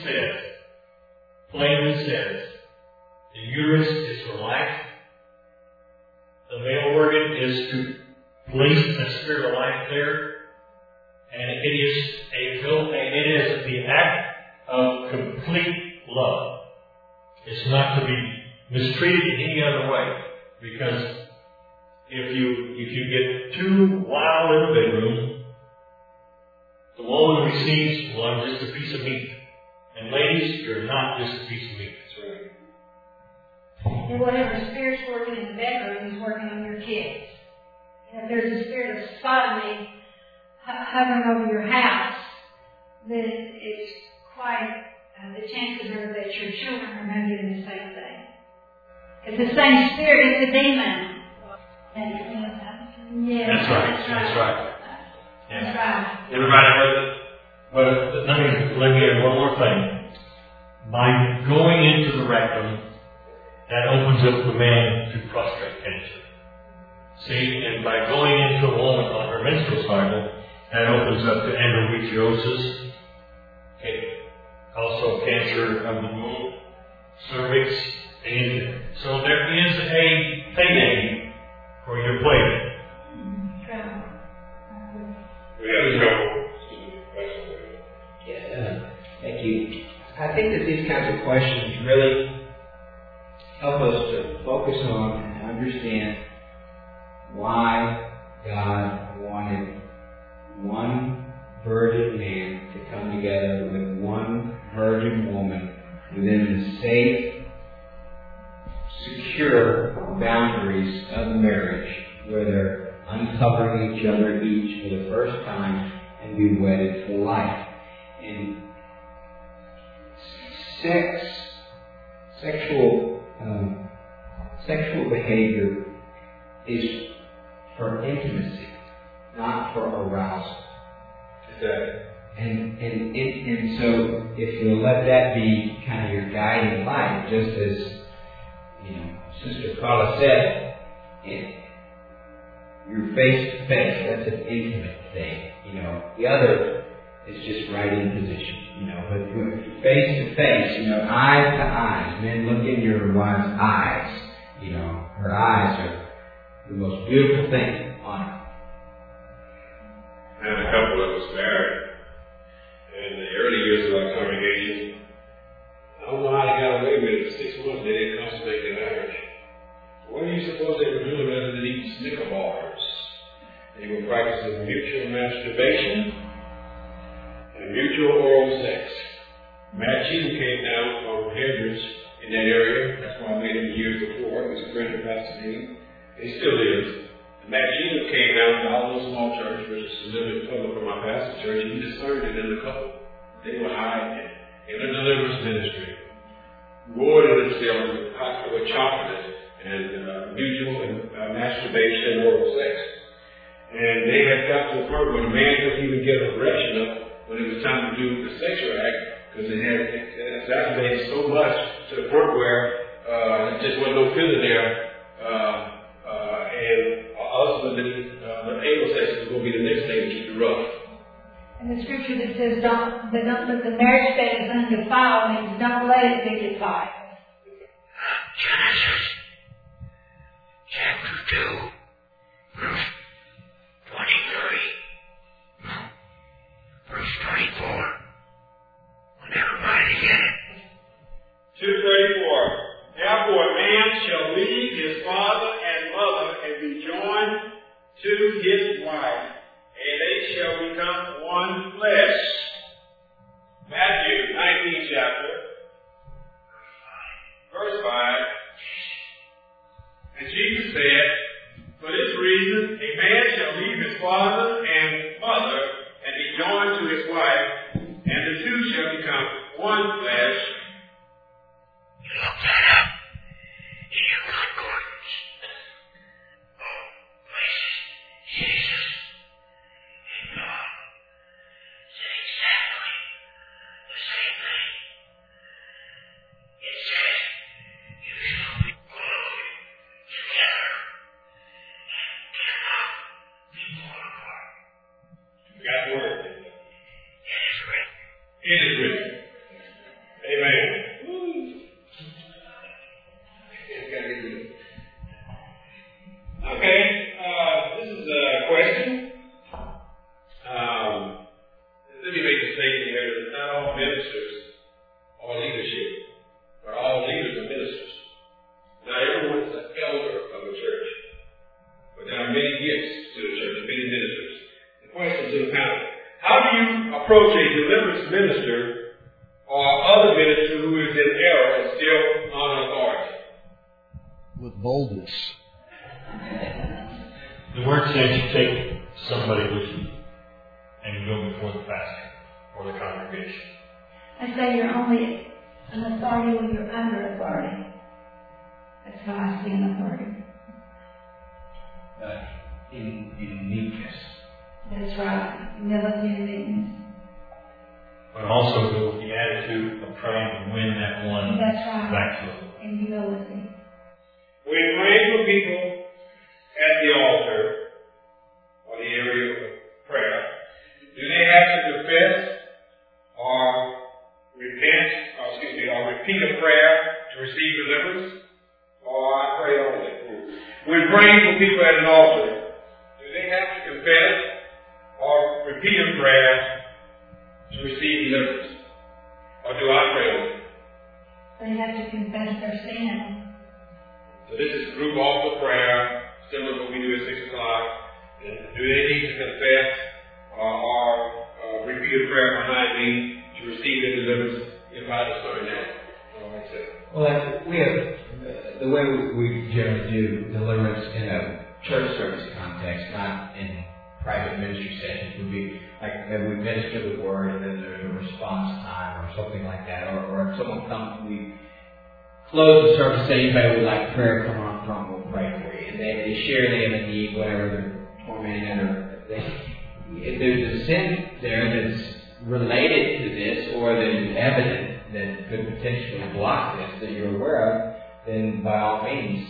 plainly says, the uterus is for life. The male organ is to place a spirit of life there. And it is the act of complete love. It's not to be mistreated in any other way. Because if you get too wild in the bedroom, the woman receives, well, I'm just a piece of meat. And ladies, you're not just a piece of meat. That's right. And whatever spirit's working in the bedroom is working on your kids. And if there's a spirit of sodomy hovering over your house, then it's quite, the chances are that your children are going to do the same thing. It's the same spirit, it's a demon. That's right. That's right. Everybody heard it? But let me add one more thing. By going into the rectum, that opens up the man to prostate cancer. See, and by going into a woman on her menstrual cycle, that opens up to endometriosis, also cancer of the womb, cervix, and so there is a payday for your plate. We have help us to focus on and understand why God wanted one virgin man to come together with one virgin woman within the safe, secure boundaries of marriage, where they're uncovering each other each for the first time and be wedded for life. And sexual behavior is for intimacy, not for arousal. And so if you'll let that be kind of your guiding light, just as Sister Carla said, you're face to face. That's an intimate thing. The other is just right in position. But face to face, eyes to eyes. Men, look in your wife's eyes. Her eyes are the most beautiful thing on her. I had a couple that was married in the early years of our congregation. I don't know how they got away with it. For 6 months they didn't consummate their marriage. What do you suppose they were doing other than eating Snicker bars? They were practicing mutual masturbation and mutual oral sex. Matt Cheatham came down from Hedges in that area. That's why I met him years before. He was a friend of Pastor Dean. He still is. Matt Cheatham came down to our little small church, which is a little bit public from my pastor's church, and he discerned it in the couple. They were hiding it in a deliverance ministry, rewarding themselves with chocolate and mutual masturbation and oral sex. And they had got to the point where the man couldn't even get an erection up when it was time to do the sexual act, because it had exacerbated so much to the point where there just wasn't no feeling there. And ultimately, the anal sex is going to be the next thing to keep it rough. And the scripture that says, don't let the marriage bed is undefiled means don't let it be defiled. Genesis chapter 2, verse 23. Verse 24. Want everybody to get it? 2:34. Therefore a man shall leave his father and mother and be joined to his wife, and they shall become one flesh. Matthew 19th chapter, verse 5. And Jesus said, for this reason a man shall leave his father and mother and be joined to his wife, and the two shall become one flesh. You look that up in your concordance. Oh, places Jesus and God said exactly the same thing. It says, you shall be glued together and cannot be more apart. You got the word. It is written. It is written. Amen. Okay, this is a question. Let me make a statement here that not all ministers are leadership, but all leaders are ministers. Not everyone is an elder of a church, but there are many gifts to the church, many ministers. The question to the panel: how do you approach a deliverance minister or other minister who is in error and still on authority? With boldness. The word says you take somebody with you and you go before the pastor or the congregation. I say you're only an authority when you're under authority. That's how I see an authority. In meekness. That's right. Humility and meekness. But also go with the attitude of trying to win that one That's right. back to the And humility. When praying for people at the altar or the area of prayer, do they have to confess or repeat a prayer to receive deliverance? Or I pray only? When praying for people at an altar, do they have to confess or repeat a prayer to receive deliverance? Or do I pray only? They have to confess their sin this is group altar prayer, similar to what we do at 6 o'clock. Do they need to confess or repeat a prayer behind me to receive their deliverance if I discern that? Well, we have the way we generally do deliverance in a church service context, not in private ministry sessions, would be like we minister the word and then there's a response time or something like that. Or if someone comes, we close the service, say anybody would like prayer, come on front, we'll pray for you. And they share they have a need, whatever they're tormented or if there's a sin there that's related to this or that is evident that could potentially block this that you're aware of, then by all means,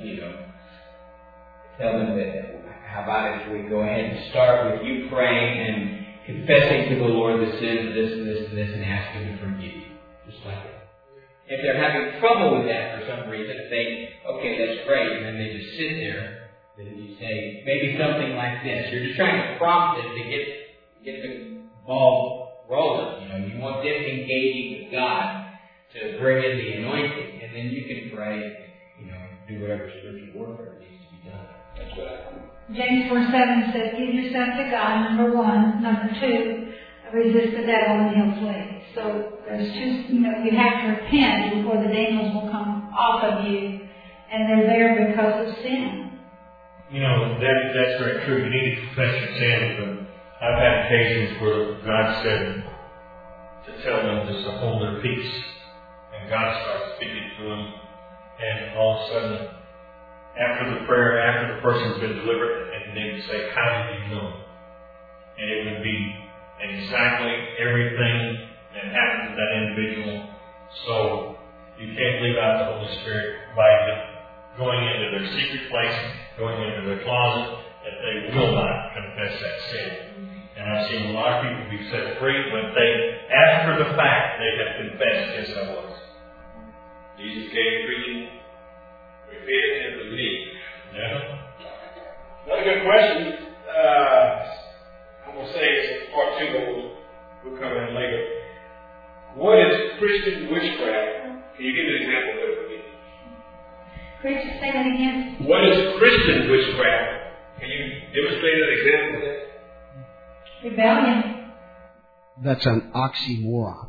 tell them that. How about if we go ahead and start with you praying and confessing to the Lord the sin of this and this and this and asking Him to forgive you. Just like that. If they're having trouble with that for some reason, if they, okay, that's great, and then they just sit there, then you say, maybe something like this. You're just trying to prompt them to get the ball rolling. You want them engaging with God to bring in the anointing, and then you can pray, do whatever spiritual warfare needs to be done. That's what I think. James 4:7 says, give yourself to God, number one. Number two, resist the devil and he'll flee. So there's two, you have to repent before the demons will come off of you, and they're there because of sin. That's very true. You need to confess your sins, but I've had occasions where God said to tell them just to hold their peace, and God starts speaking to them, and all of a sudden, after the prayer, after the person's been delivered, and they would say, how did you know? And it would be exactly everything that happened to that individual. So you can't leave out the Holy Spirit by going into their secret place, going into their closet, that they will not confess that sin. And I've seen a lot of people be set free when they, after the fact, they have confessed, yes, I was. Jesus came preaching, repent and believe. Yeah. Another good question. I'm going to say it's part 2, but we'll cover that later. What is Christian witchcraft? Can you give me an example of it for me? Christian, say that again. What is Christian witchcraft? Can you demonstrate an example of that? Rebellion. That's an oxymoron.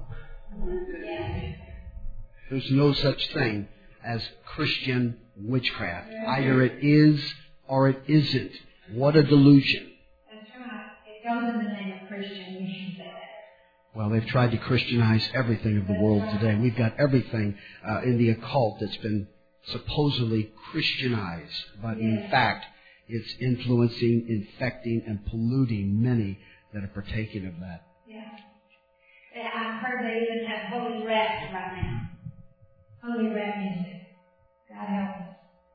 There's no such thing as Christian witchcraft. Either it is or it isn't. What a delusion. That's right. It goes in the name of Christian. You should say that. Well, they've tried to Christianize everything of the world today. We've got everything in the occult that's been supposedly Christianized. But in fact, it's influencing, infecting, and polluting many that are partaking of that. Yeah. I've heard they even have holy rap right now. Holy rap music. God help us.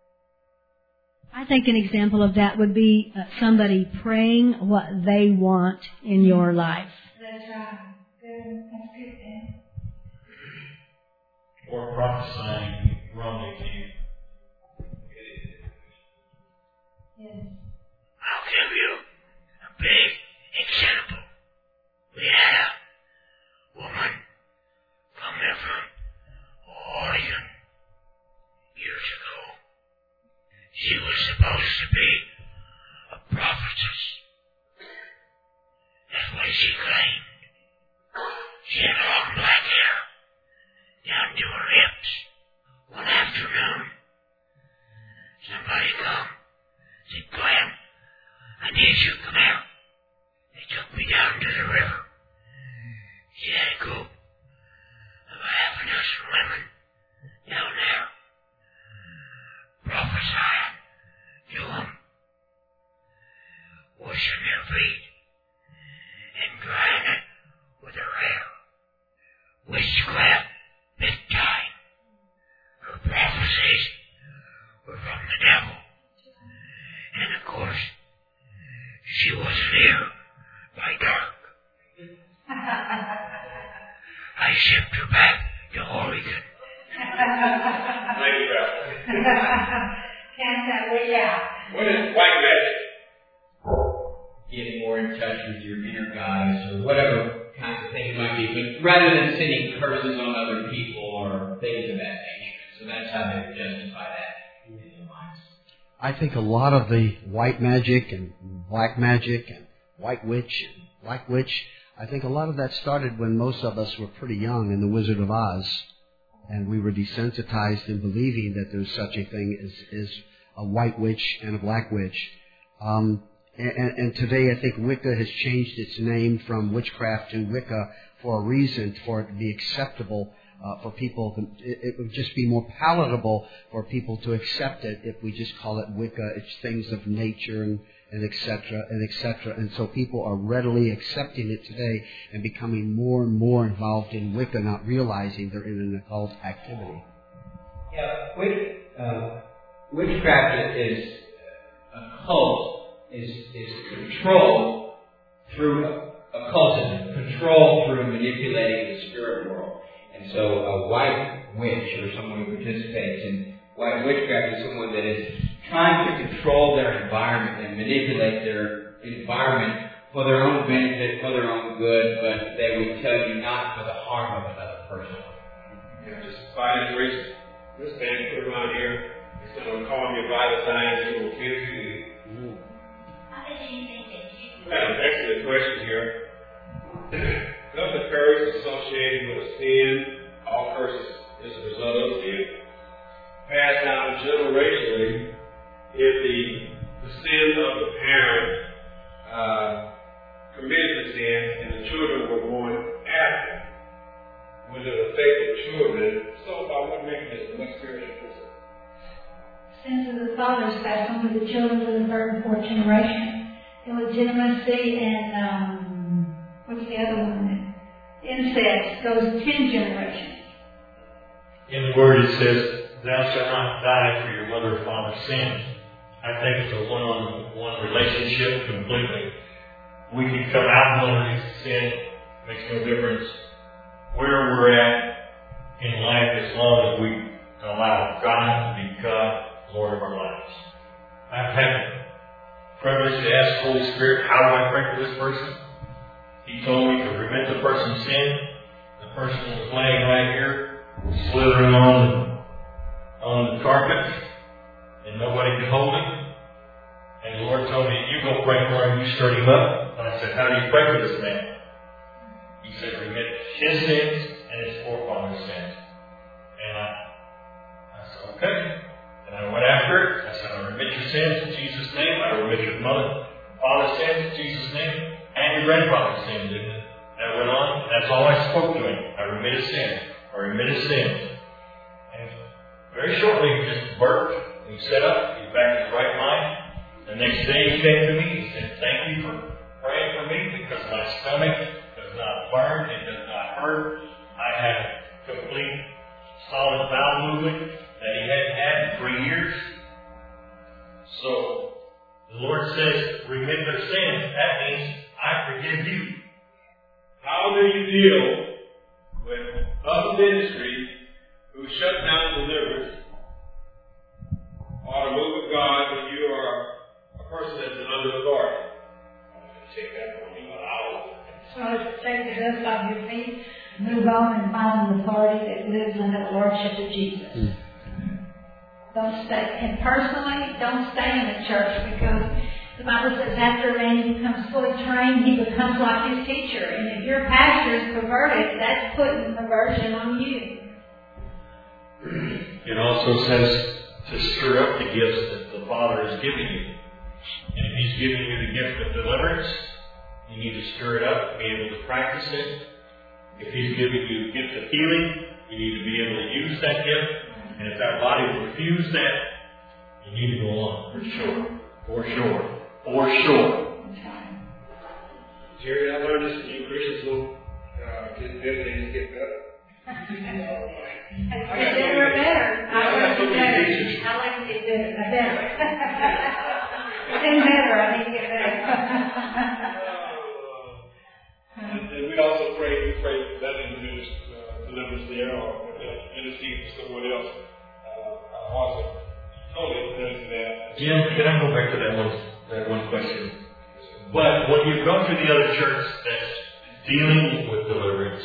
I think an example of that would be somebody praying what they want in your life. That's right. Good. That's good, Dan. Or prophesying wrongly to you. Yes. I'll give you a big example. We had a woman coming from Oregon years ago. She was supposed to be a prophetess. That's what she claimed. She had long black hair down to her hips. One afternoon, somebody come, said, Glenn, I need you to come out. They took me down to the river. She had a group of half a dozen women down there, prophesying to them, washing their feet, and drying it with her hair. Witchcraft, big time. Her prophecies were from the devil. And of course, she wasn't here by dark. I shipped her back to Oregon. Thank you, Pastor. Cast that way out. What is white magic? Getting more in touch with your inner guides or whatever kind of thing it might be, but rather than sending curses on other people or things of that nature. So that's how they justify that. I think a lot of the white magic and black magic and white witch and black witch, I think a lot of that started when most of us were pretty young in The Wizard of Oz. And we were desensitized in believing that there's such a thing as a white witch and a black witch. And today I think Wicca has changed its name from witchcraft to Wicca for a reason, for it to be acceptable for people. It would just be more palatable for people to accept it if we just call it Wicca. It's things of nature and et cetera, and et cetera. And so people are readily accepting it today and becoming more and more involved in Wicca, not realizing they're in an occult activity. Yeah, witchcraft is a cult, is control through occultism, control through manipulating the spirit world. And so a white witch, or someone who participates in white witchcraft, is someone that is trying to control their environment and manipulate their environment for their own benefit, for their own good, but they would tell you not for the harm of another person. Yeah, just find a reason. This man put around here, he's going to call me by the signs, he will give you. I have an excellent question here. Does the curse associated with a sin, all curses is a result of sin, passed down generationally if the sin of the parent committed the sin and the children were born after? Would it affect the children? So by what mechanism, what spiritual principle? Sins of the fathers pass on to the children to the third and fourth generation. Illegitimacy and what's the other one? Incest goes 10 generations. In the Word it says, "Thou shalt not die for your mother or father's sins." I think it's a one-on-one relationship completely. We can come out from underneath sin, makes no difference where we're at in life as long as we allow God to be God, Lord of our lives. I've had the privilege to ask the Holy Spirit, how do I pray for this person? He told me to remit the person's sin. The person was laying right here, slithering on the carpet, and nobody could hold him. And the Lord told me, you go pray for him, you stir him up. And I said, how do you pray for this man? He said, remit his sins and his forefathers' sins. And I said, okay. And I went after it. I said, I remit your sins in Jesus' name. I remit your father's sins in Jesus' name. And your grandfather's sins, didn't it? That went on. That's all I spoke to him. I remit his sins. I remit his sins. And very shortly, he just burped. He sat up. He's back in his right mind. The next day he came to me. He said, thank you for praying for me because my stomach does not burn. It does not hurt. I have complete solid bowel movement that he hadn't had in 3 years. So the Lord says, remit their sins. That means I forgive you. How do you deal with other ministries who shut down deliverance or the move of God when you are a person that's under authority? Take that from me out. So take the dust off your feet, move on and find an authority that lives under the lordship of Jesus. Don't stay. And personally, don't stay in the church because the Bible says after a man becomes fully trained, he becomes like his teacher. And if your pastor is perverted, that's putting perversion on you. It also says to stir up the gifts that the Father has given you. And if He's giving you the gift of deliverance, you need to stir it up, be able to practice it. If He's giving you the gift of healing, you need to be able to use that gift. And if that body refuses that, you need to go on. For sure. For sure. For sure. Jerry, I learned this from you Christians will get better, things get better. Get better or better. I like to get better. Getting better, I need to get better. And we also pray that individual's deliverance there or intercede for someone else. Also, totally depends on that. Jim, can I go back to that one question? But when you go to the other church that's dealing with deliverance,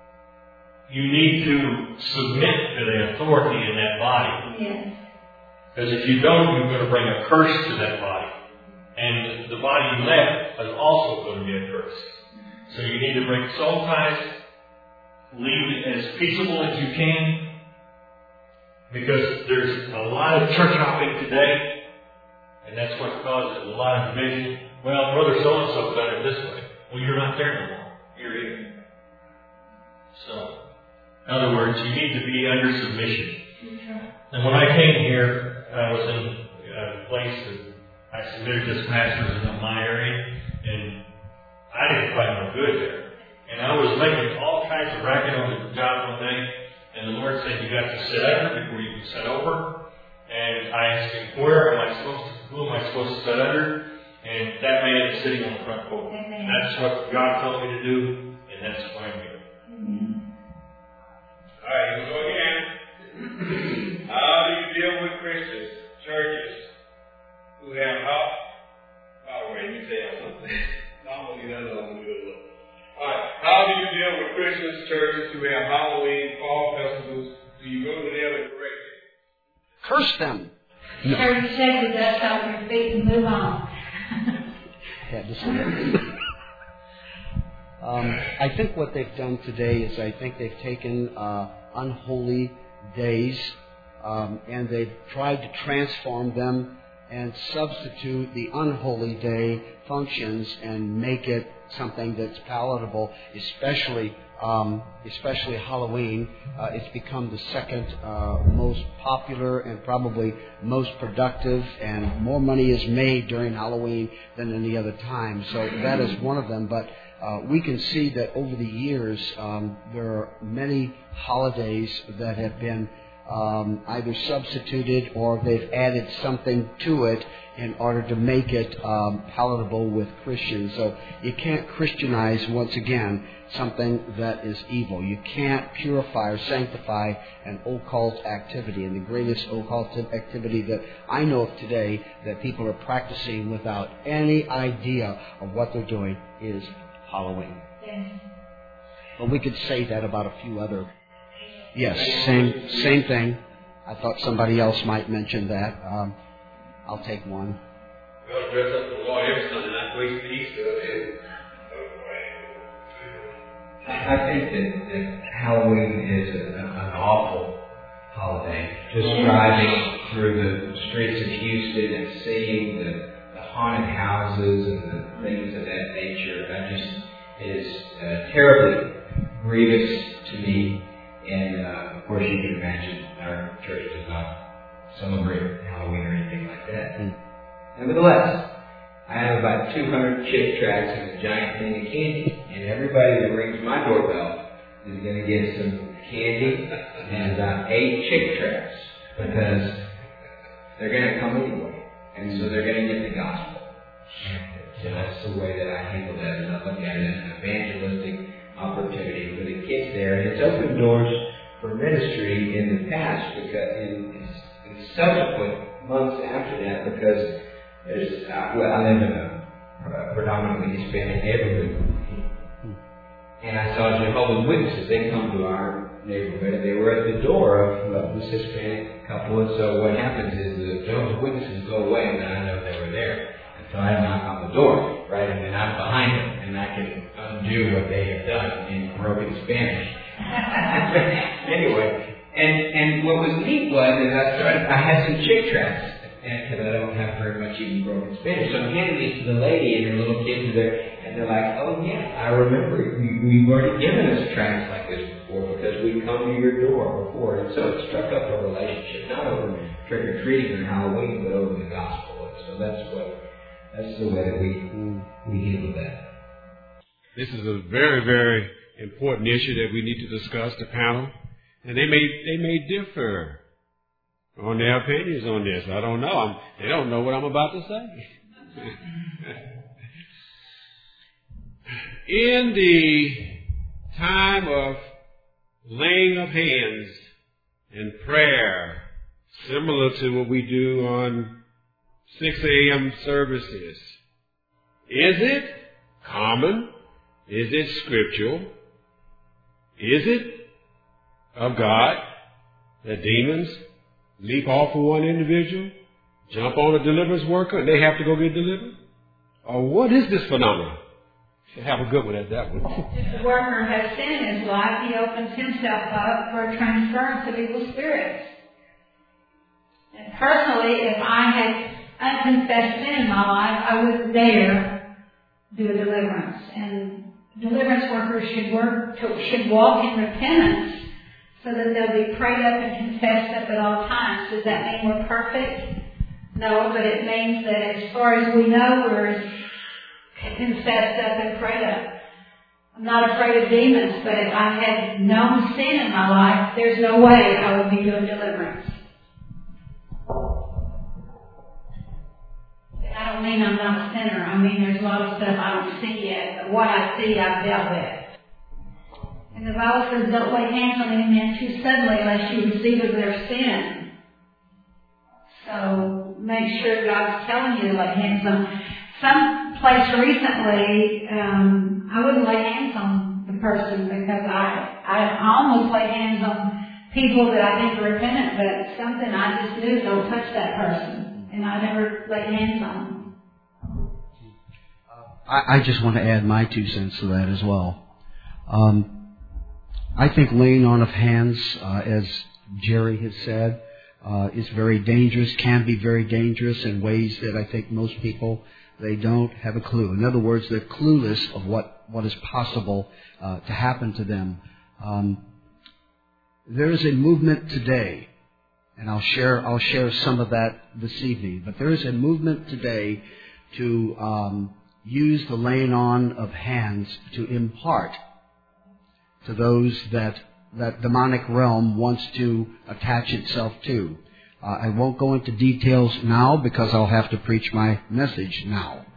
you need to submit to the authority in that body. Yes. Because if you don't, you're going to bring a curse to that body. And the body you left is also going to be a curse. So you need to break soul ties, leave it as peaceable as you can, because there's a lot of church hopping today, and that's what causes a lot of division. Well, Brother so-and-so done it this way. Well, you're not there anymore. You're here. So, in other words, you need to be under submission. And when I came here, I was in a place that I submitted this pastors in my area, and I didn't find no good there. And I was making all kinds of racket on the job one day, and the Lord said, you got to sit under before you can sit over. And I asked him, who am I supposed to sit under? And that man is sitting on the front porch. That's what God told me to do, and that's why I'm here. All right, here we go again. How do you deal with Christians, churches, who have by the way, let me tell you something. I'm going to get another one. All right, how do you deal with Christians, churches who have Halloween, fall festivals? Do you go to them and correct them? Curse them. No. Or you shake the dust off your feet and move on. Had to say that. I think what they've done today is I think they've taken unholy days and they've tried to transform them and substitute the unholy day functions and make it something that's palatable, especially Halloween. It's become the second most popular and probably most productive, and more money is made during Halloween than any other time. So that is one of them. But we can see that over the years there are many holidays that have been either substituted or they've added something to it in order to make it palatable with Christians. So you can't Christianize, once again, something that is evil. You can't purify or sanctify an occult activity. And the greatest occult activity that I know of today that people are practicing without any idea of what they're doing is Halloween. Yes. Well, we could say that about a few other. Yes, same thing. I thought somebody else might mention that. I'll take one. Well, dress up the Lord Emerson and not waste the Easter. I think that Halloween is an awful holiday. Just driving through the streets of Houston and seeing the haunted houses and the things of that nature, is terribly grievous to me. And of course, you can imagine our church does not celebrate Halloween or anything like that. Nevertheless, I have about 200 Chick Tracts and a giant thing of candy, and everybody that rings my doorbell is going to get some candy and about 8 Chick Tracts, because they're going to come anyway, and so they're going to get the gospel. So that's the way that I handle that, and I look at it as an evangelistic opportunity for the kids there, and it's opened doors for ministry in the past, because in subsequent months after that, because I live in a predominantly Hispanic neighborhood, and I saw Jehovah's Witnesses. They come to our neighborhood, and they were at the door of this Hispanic couple. And so what happens is the Jehovah's Witnesses go away, and then I know they were there. And so I knock on the door, right, and then I'm behind them, and I can undo what they have done in broken Spanish. Anyway, and what was neat was I had some Chick Tracts, because I don't have very much even broken Spanish. So I'm handing these to the lady, and her little kids are there, and they're like, "Oh yeah, I remember you've already given us tracts like this before, because we come to your door before." And so it struck up a relationship, not over trick or treating or Halloween, but over the gospel. And so that's the way that we handle that. This is a very, very important issue that we need to discuss, the panel. And they may differ on their opinions on this. I don't know. They don't know what I'm about to say. In the time of laying of hands and prayer, similar to what we do on 6 a.m. services, is it common? Is it scriptural? Is it of God that demons leap off of one individual, jump on a deliverance worker, and they have to go get delivered? Or what is this phenomenon? Have a good one at that one. If the worker has sin in his life, he opens himself up for a transference of evil spirits. And personally, if I had unconfessed sin in my life, I wouldn't dare do a deliverance. And deliverance workers should walk in repentance so that they'll be prayed up and confessed up at all times. Does that mean we're perfect? No, but it means that as far as we know, we're confessed up and prayed up. I'm not afraid of demons, but if I had known sin in my life, there's no way I would be doing deliverance. I don't mean I'm not a sinner. I mean there's a lot of stuff I don't see yet, but what I see I've dealt with. And the Bible says don't lay hands on any man too suddenly unless you receive of their sin. So make sure God's telling you to lay hands on. Some place recently, I wouldn't lay hands on the person because I almost lay hands on people that I think are repentant, but something I just knew, don't touch that person. And I never laid hands on them. I just want to add my 2 cents to that as well. I think laying on of hands, as Jerry has said, is very dangerous, can be very dangerous in ways that I think most people, they don't have a clue. In other words, they're clueless of what is possible to happen to them. There is a movement today, and I'll share some of that this evening. But there is a movement today to use the laying on of hands to impart to those that demonic realm wants to attach itself to. I won't go into details now because I'll have to preach my message now.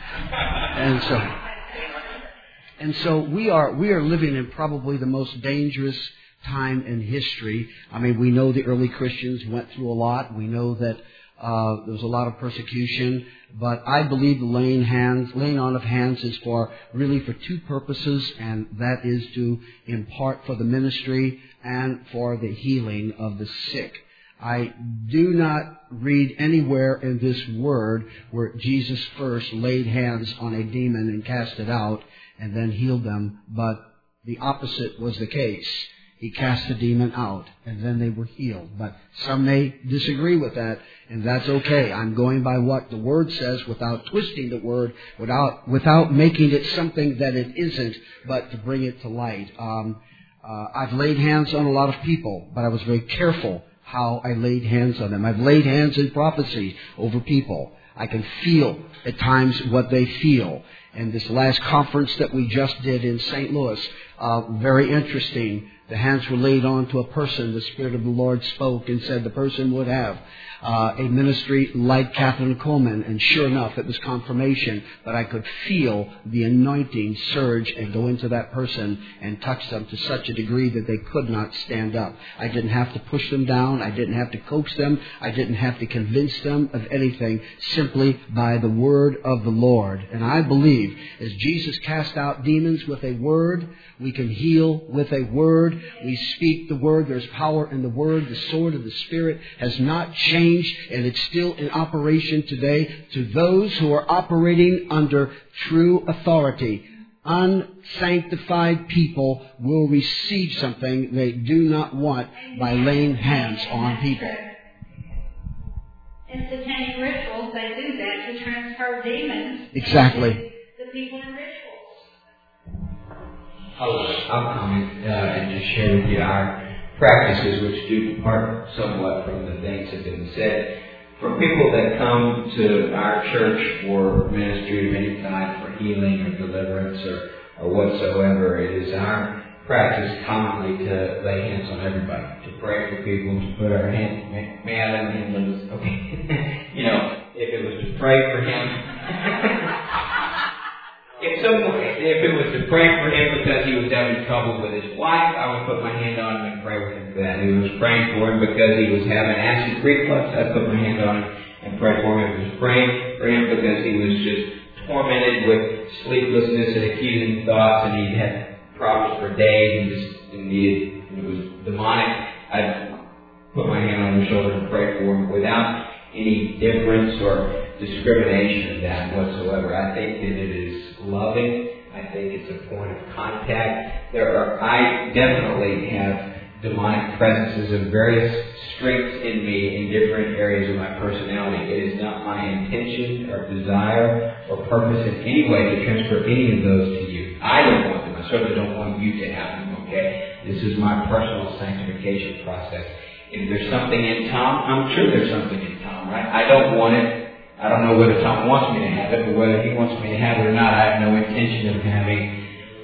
And so we are living in probably the most dangerous time in history. I mean, we know the early Christians went through a lot. We know that there was a lot of persecution. But I believe the laying on of hands is really for 2 purposes, and that is to impart for the ministry and for the healing of the sick. I do not read anywhere in this word where Jesus first laid hands on a demon and cast it out and then healed them, but the opposite was the case. He cast the demon out and then they were healed. But some may disagree with that, and that's okay. I'm going by what the word says without twisting the word, without making it something that it isn't, but to bring it to light. I've laid hands on a lot of people, but I was very careful how I laid hands on them. I've laid hands in prophecy over people. I can feel at times what they feel. And this last conference that we just did in St. Louis, very interesting. The hands were laid on to a person. The Spirit of the Lord spoke and said the person would have a ministry like Catherine Coleman. And sure enough, it was confirmation. But I could feel the anointing surge and go into that person and touch them to such a degree that they could not stand up. I didn't have to push them down. I didn't have to coax them. I didn't have to convince them of anything, simply by the word of the Lord. And I believe as Jesus cast out demons with a word, we can heal with a word. We speak the word. There's power in the word. The sword of the Spirit has not changed, and it's still in operation today to those who are operating under true authority. Unsanctified people will receive something they do not want by laying hands on people. In satanic rituals, they do that to transfer demons. Exactly. The people in rituals. I'll comment and just share with you our practices, which do depart somewhat from the things that have been said. For people that come to our church for ministry of any kind, for healing or deliverance or whatsoever, it is our practice commonly to lay hands on everybody, to pray for people, to put our hands. May I let my hand loose? Okay. If it was to pray for him. If it was to pray for him because he was having trouble with his wife, I would put my hand on him and pray with him for that. If it was praying for him because he was having acid reflux, I'd put my hand on him and pray for him. If it was praying for him because he was just tormented with sleeplessness and accusing thoughts and he'd had problems for days and it was demonic, I'd put my hand on their shoulder and pray for them without any difference or discrimination of that whatsoever. I think that it is loving. I think it's a point of contact. I definitely have demonic presences of various strengths in me in different areas of my personality. It is not my intention or desire or purpose in any way to transfer any of those to you. I don't want them. I certainly don't want you to have them, okay? This is my personal sanctification process. If there's something in Tom, I'm sure there's something in Tom, right? I don't want it. I don't know whether Tom wants me to have it, but whether he wants me to have it or not, I have no intention of having.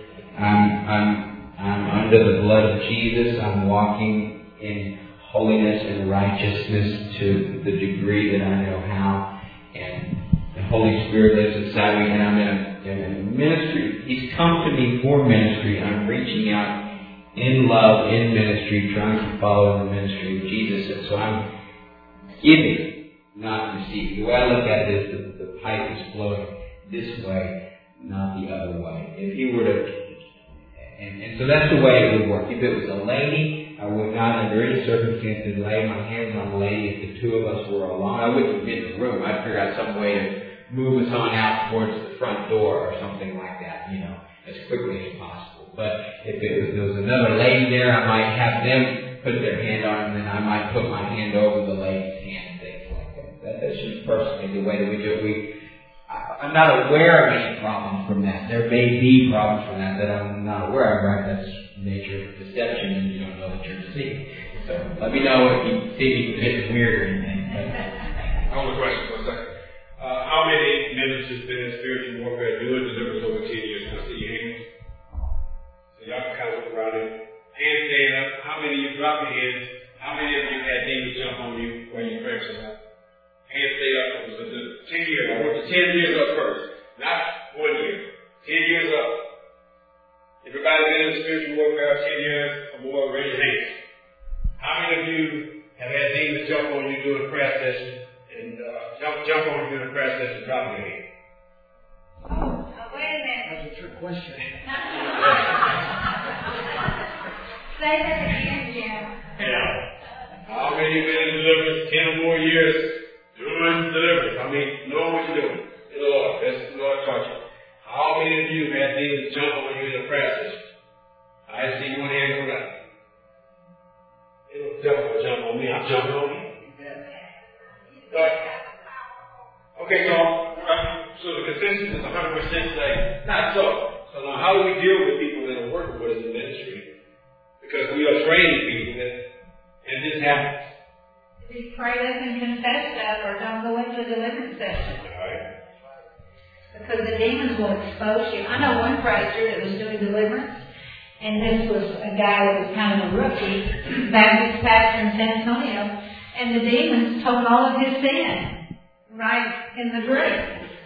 I'm under the blood of Jesus. I'm walking in holiness and righteousness to the degree that I know how. And the Holy Spirit lives inside me, and I'm in a ministry. He's come to me for ministry. I'm reaching out in love, in ministry, trying to follow the ministry of Jesus. And so I'm giving, not receiving. The way I look at it is the pipe is flowing this way, not the other way. If he were to... And so that's the way it would work. If it was a lady, I would not under any circumstances lay my hands on the lady if the two of us were alone. I wouldn't get in the room. I'd figure out some way to move us on out towards the front door or something like that, as quickly as possible. But if there was another lady there, I might have them put their hand on him, and then I might put my hand over the lady's hand and things like that. That's just personally the way that we do it. I'm not aware of any problems from that. There may be problems from that I'm not aware of, right? That's the nature of deception, and you don't know that you're deceived. So let me know if you see me getting weird or anything. I have a question for a second. How many ministers been in spiritual warfare doing deliverance over 10 years? Can I see your hands? So y'all can kind of look around it. Hands stand up. How many of you drop your hands? How many of you had demons jump on you when you prayed for that? Hands stay up. It was 10 years. I want the 10 years up first. Not 1 year. 10 years up. Everybody been in spiritual warfare 10 years or more, raise your hands. How many of you have had demons jump on you during a prayer session and jump on you during a prayer session and drop your hand? Wait a minute. That's a trick question. Say that again, Jim. Yeah. How many have been in deliverance 10 or more years doing deliverance? I mean, knowing what you're doing. The Lord. That's the Lord taught you. How many of you had demons jump on you in a prayer session? I see one hand go down. It'll definitely jump on me. I'm jumping on you. Okay, so the consensus is 100% say, not so. So now how do we deal with people that are working with us in ministry? Because we are training people and this happens. Just pray up and confess that, or don't go into a deliverance session. All right. Because the demons will expose you. I know one pastor that was doing deliverance, and this was a guy that was kind of a rookie, Baptist pastor in San Antonio, and the demons told all of his sin right in the group.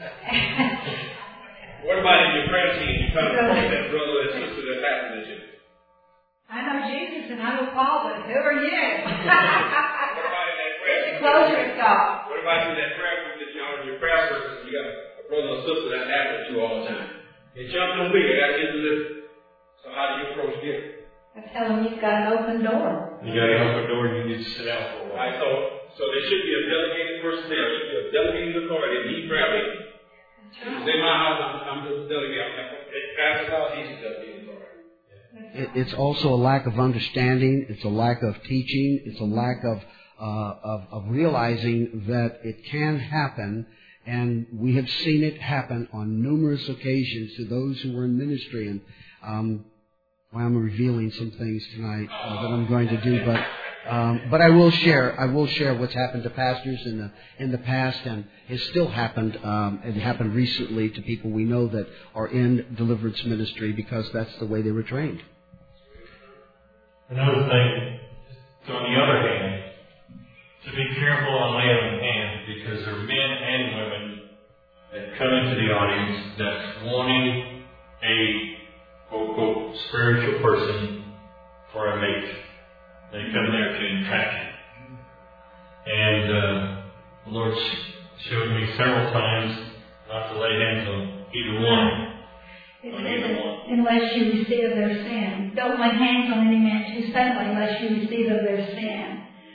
What about in your prayer team? You try to pray that brother and sister that happened to you. I know Jesus and I know Paul, but who are you? What about in that prayer? It's a closure call. What about in that prayer group that you're in your prayer service and you got a brother or sister that happens to you all the time? They jumped on me, I got to get delivered. So how do you approach them? I tell them you've got an open door. You got an open door, you need to sit down for a while. Right, so there should be a delegated person there. There should be a delegated authority in each prayer meeting. It's in my house, I'm just delegated. I'm like, at Pastor's house, he's a delegated authority. It's also a lack of understanding. It's a lack of teaching. It's a lack of realizing that it can happen, and we have seen it happen on numerous occasions to those who were in ministry. And I'm revealing some things tonight that I'm going to do, but I will share what's happened to pastors in the past, and it's still happened. It happened recently to people we know that are in deliverance ministry because that's the way they were trained. Another thing, on the other hand, to be careful on laying on hands, because there are men and women that come into the audience that's wanting a quote, quote, spiritual person for a mate. They come there to entrap you. And the Lord showed me several times not to lay hands on either one. It says, unless you receive of their sin. Don't lay hands on any man too suddenly unless you receive of their sin.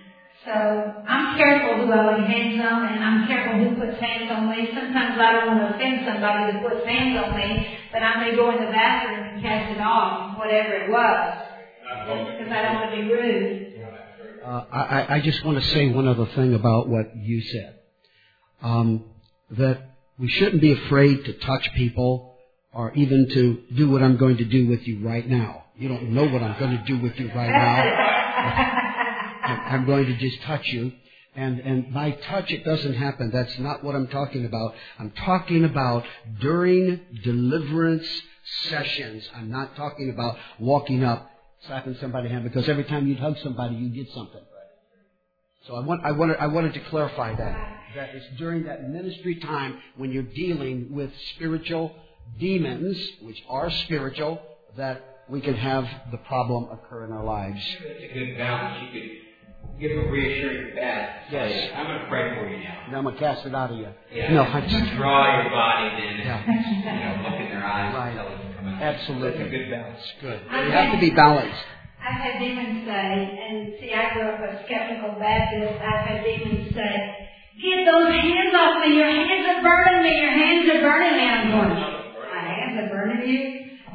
So I'm careful who I lay hands on, and I'm careful who puts hands on me. Sometimes I don't want to offend somebody that puts hands on me, but I may go in the bathroom and cast it off, whatever it was, because I don't want to be rude. I just want to say one other thing about what you said. That we shouldn't be afraid to touch people or even to do what I'm going to do with you right now. You don't know what I'm going to do with you right now. I'm going to just touch you. And by touch, it doesn't happen. That's not what I'm talking about. I'm talking about during deliverance sessions. I'm not talking about walking up, slapping somebody's hand, because every time you'd hug somebody, you get something. So I wanted to clarify that. That it's during that ministry time when you're dealing with spiritual demons, which are spiritual, that we can have the problem occur in our lives. It's a good balance. You could give a reassuring pat. Yes. I'm going to pray for you now. And I'm going to cast it out of you. Yeah. No, draw your body then Yeah. and look in their eyes Right. and tell them to come out. Absolutely. That's a good balance. Good. You have to be balanced. I've had demons say, and see, I grew up a skeptical Baptist. I've had demons say, "Get those hands off me! Your hands are burning me! Your hands are burning me!" I'm going, "My hands are burning you?"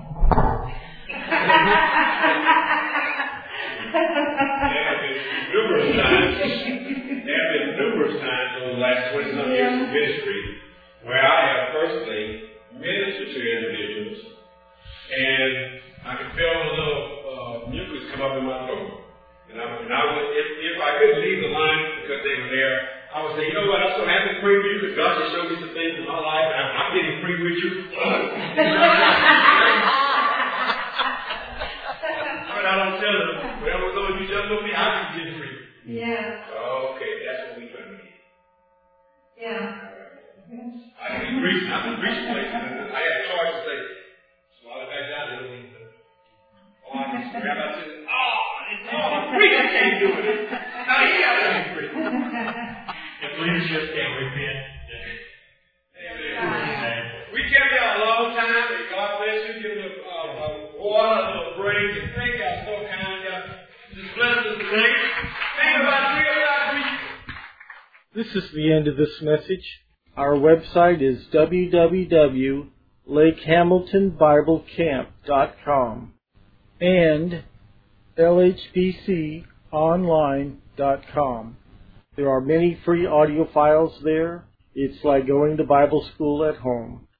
There have been numerous times over the last 20-some years of ministry where I have personally ministered to individuals, and I can feel a little mucus come up in my throat. And I would, if I couldn't leave the line because they were there, I would say, "You know what, I'm so happy to pray with you because God just showed me some things in my life, and I'm getting free with you." But I don't tell them, "Well, Lord, you just with me, I can get free." Yeah. Okay, that's what we trying to do. Yeah. I can be preaching places. I had a charge to say, swallow it back down a little bit. Oh, I can grab out to the, I'm free, I can't do it. Now you gotta be free. If leadership can't repent, Amen. We kept you a long time, and God bless you. Give them a water, a little break, and thank God so kind. God just bless us today. Think about real life. This is the end of this message. Our website is www.lakehamiltonbiblecamp.com and lhbconline.com. There are many free audio files there. It's like going to Bible school at home.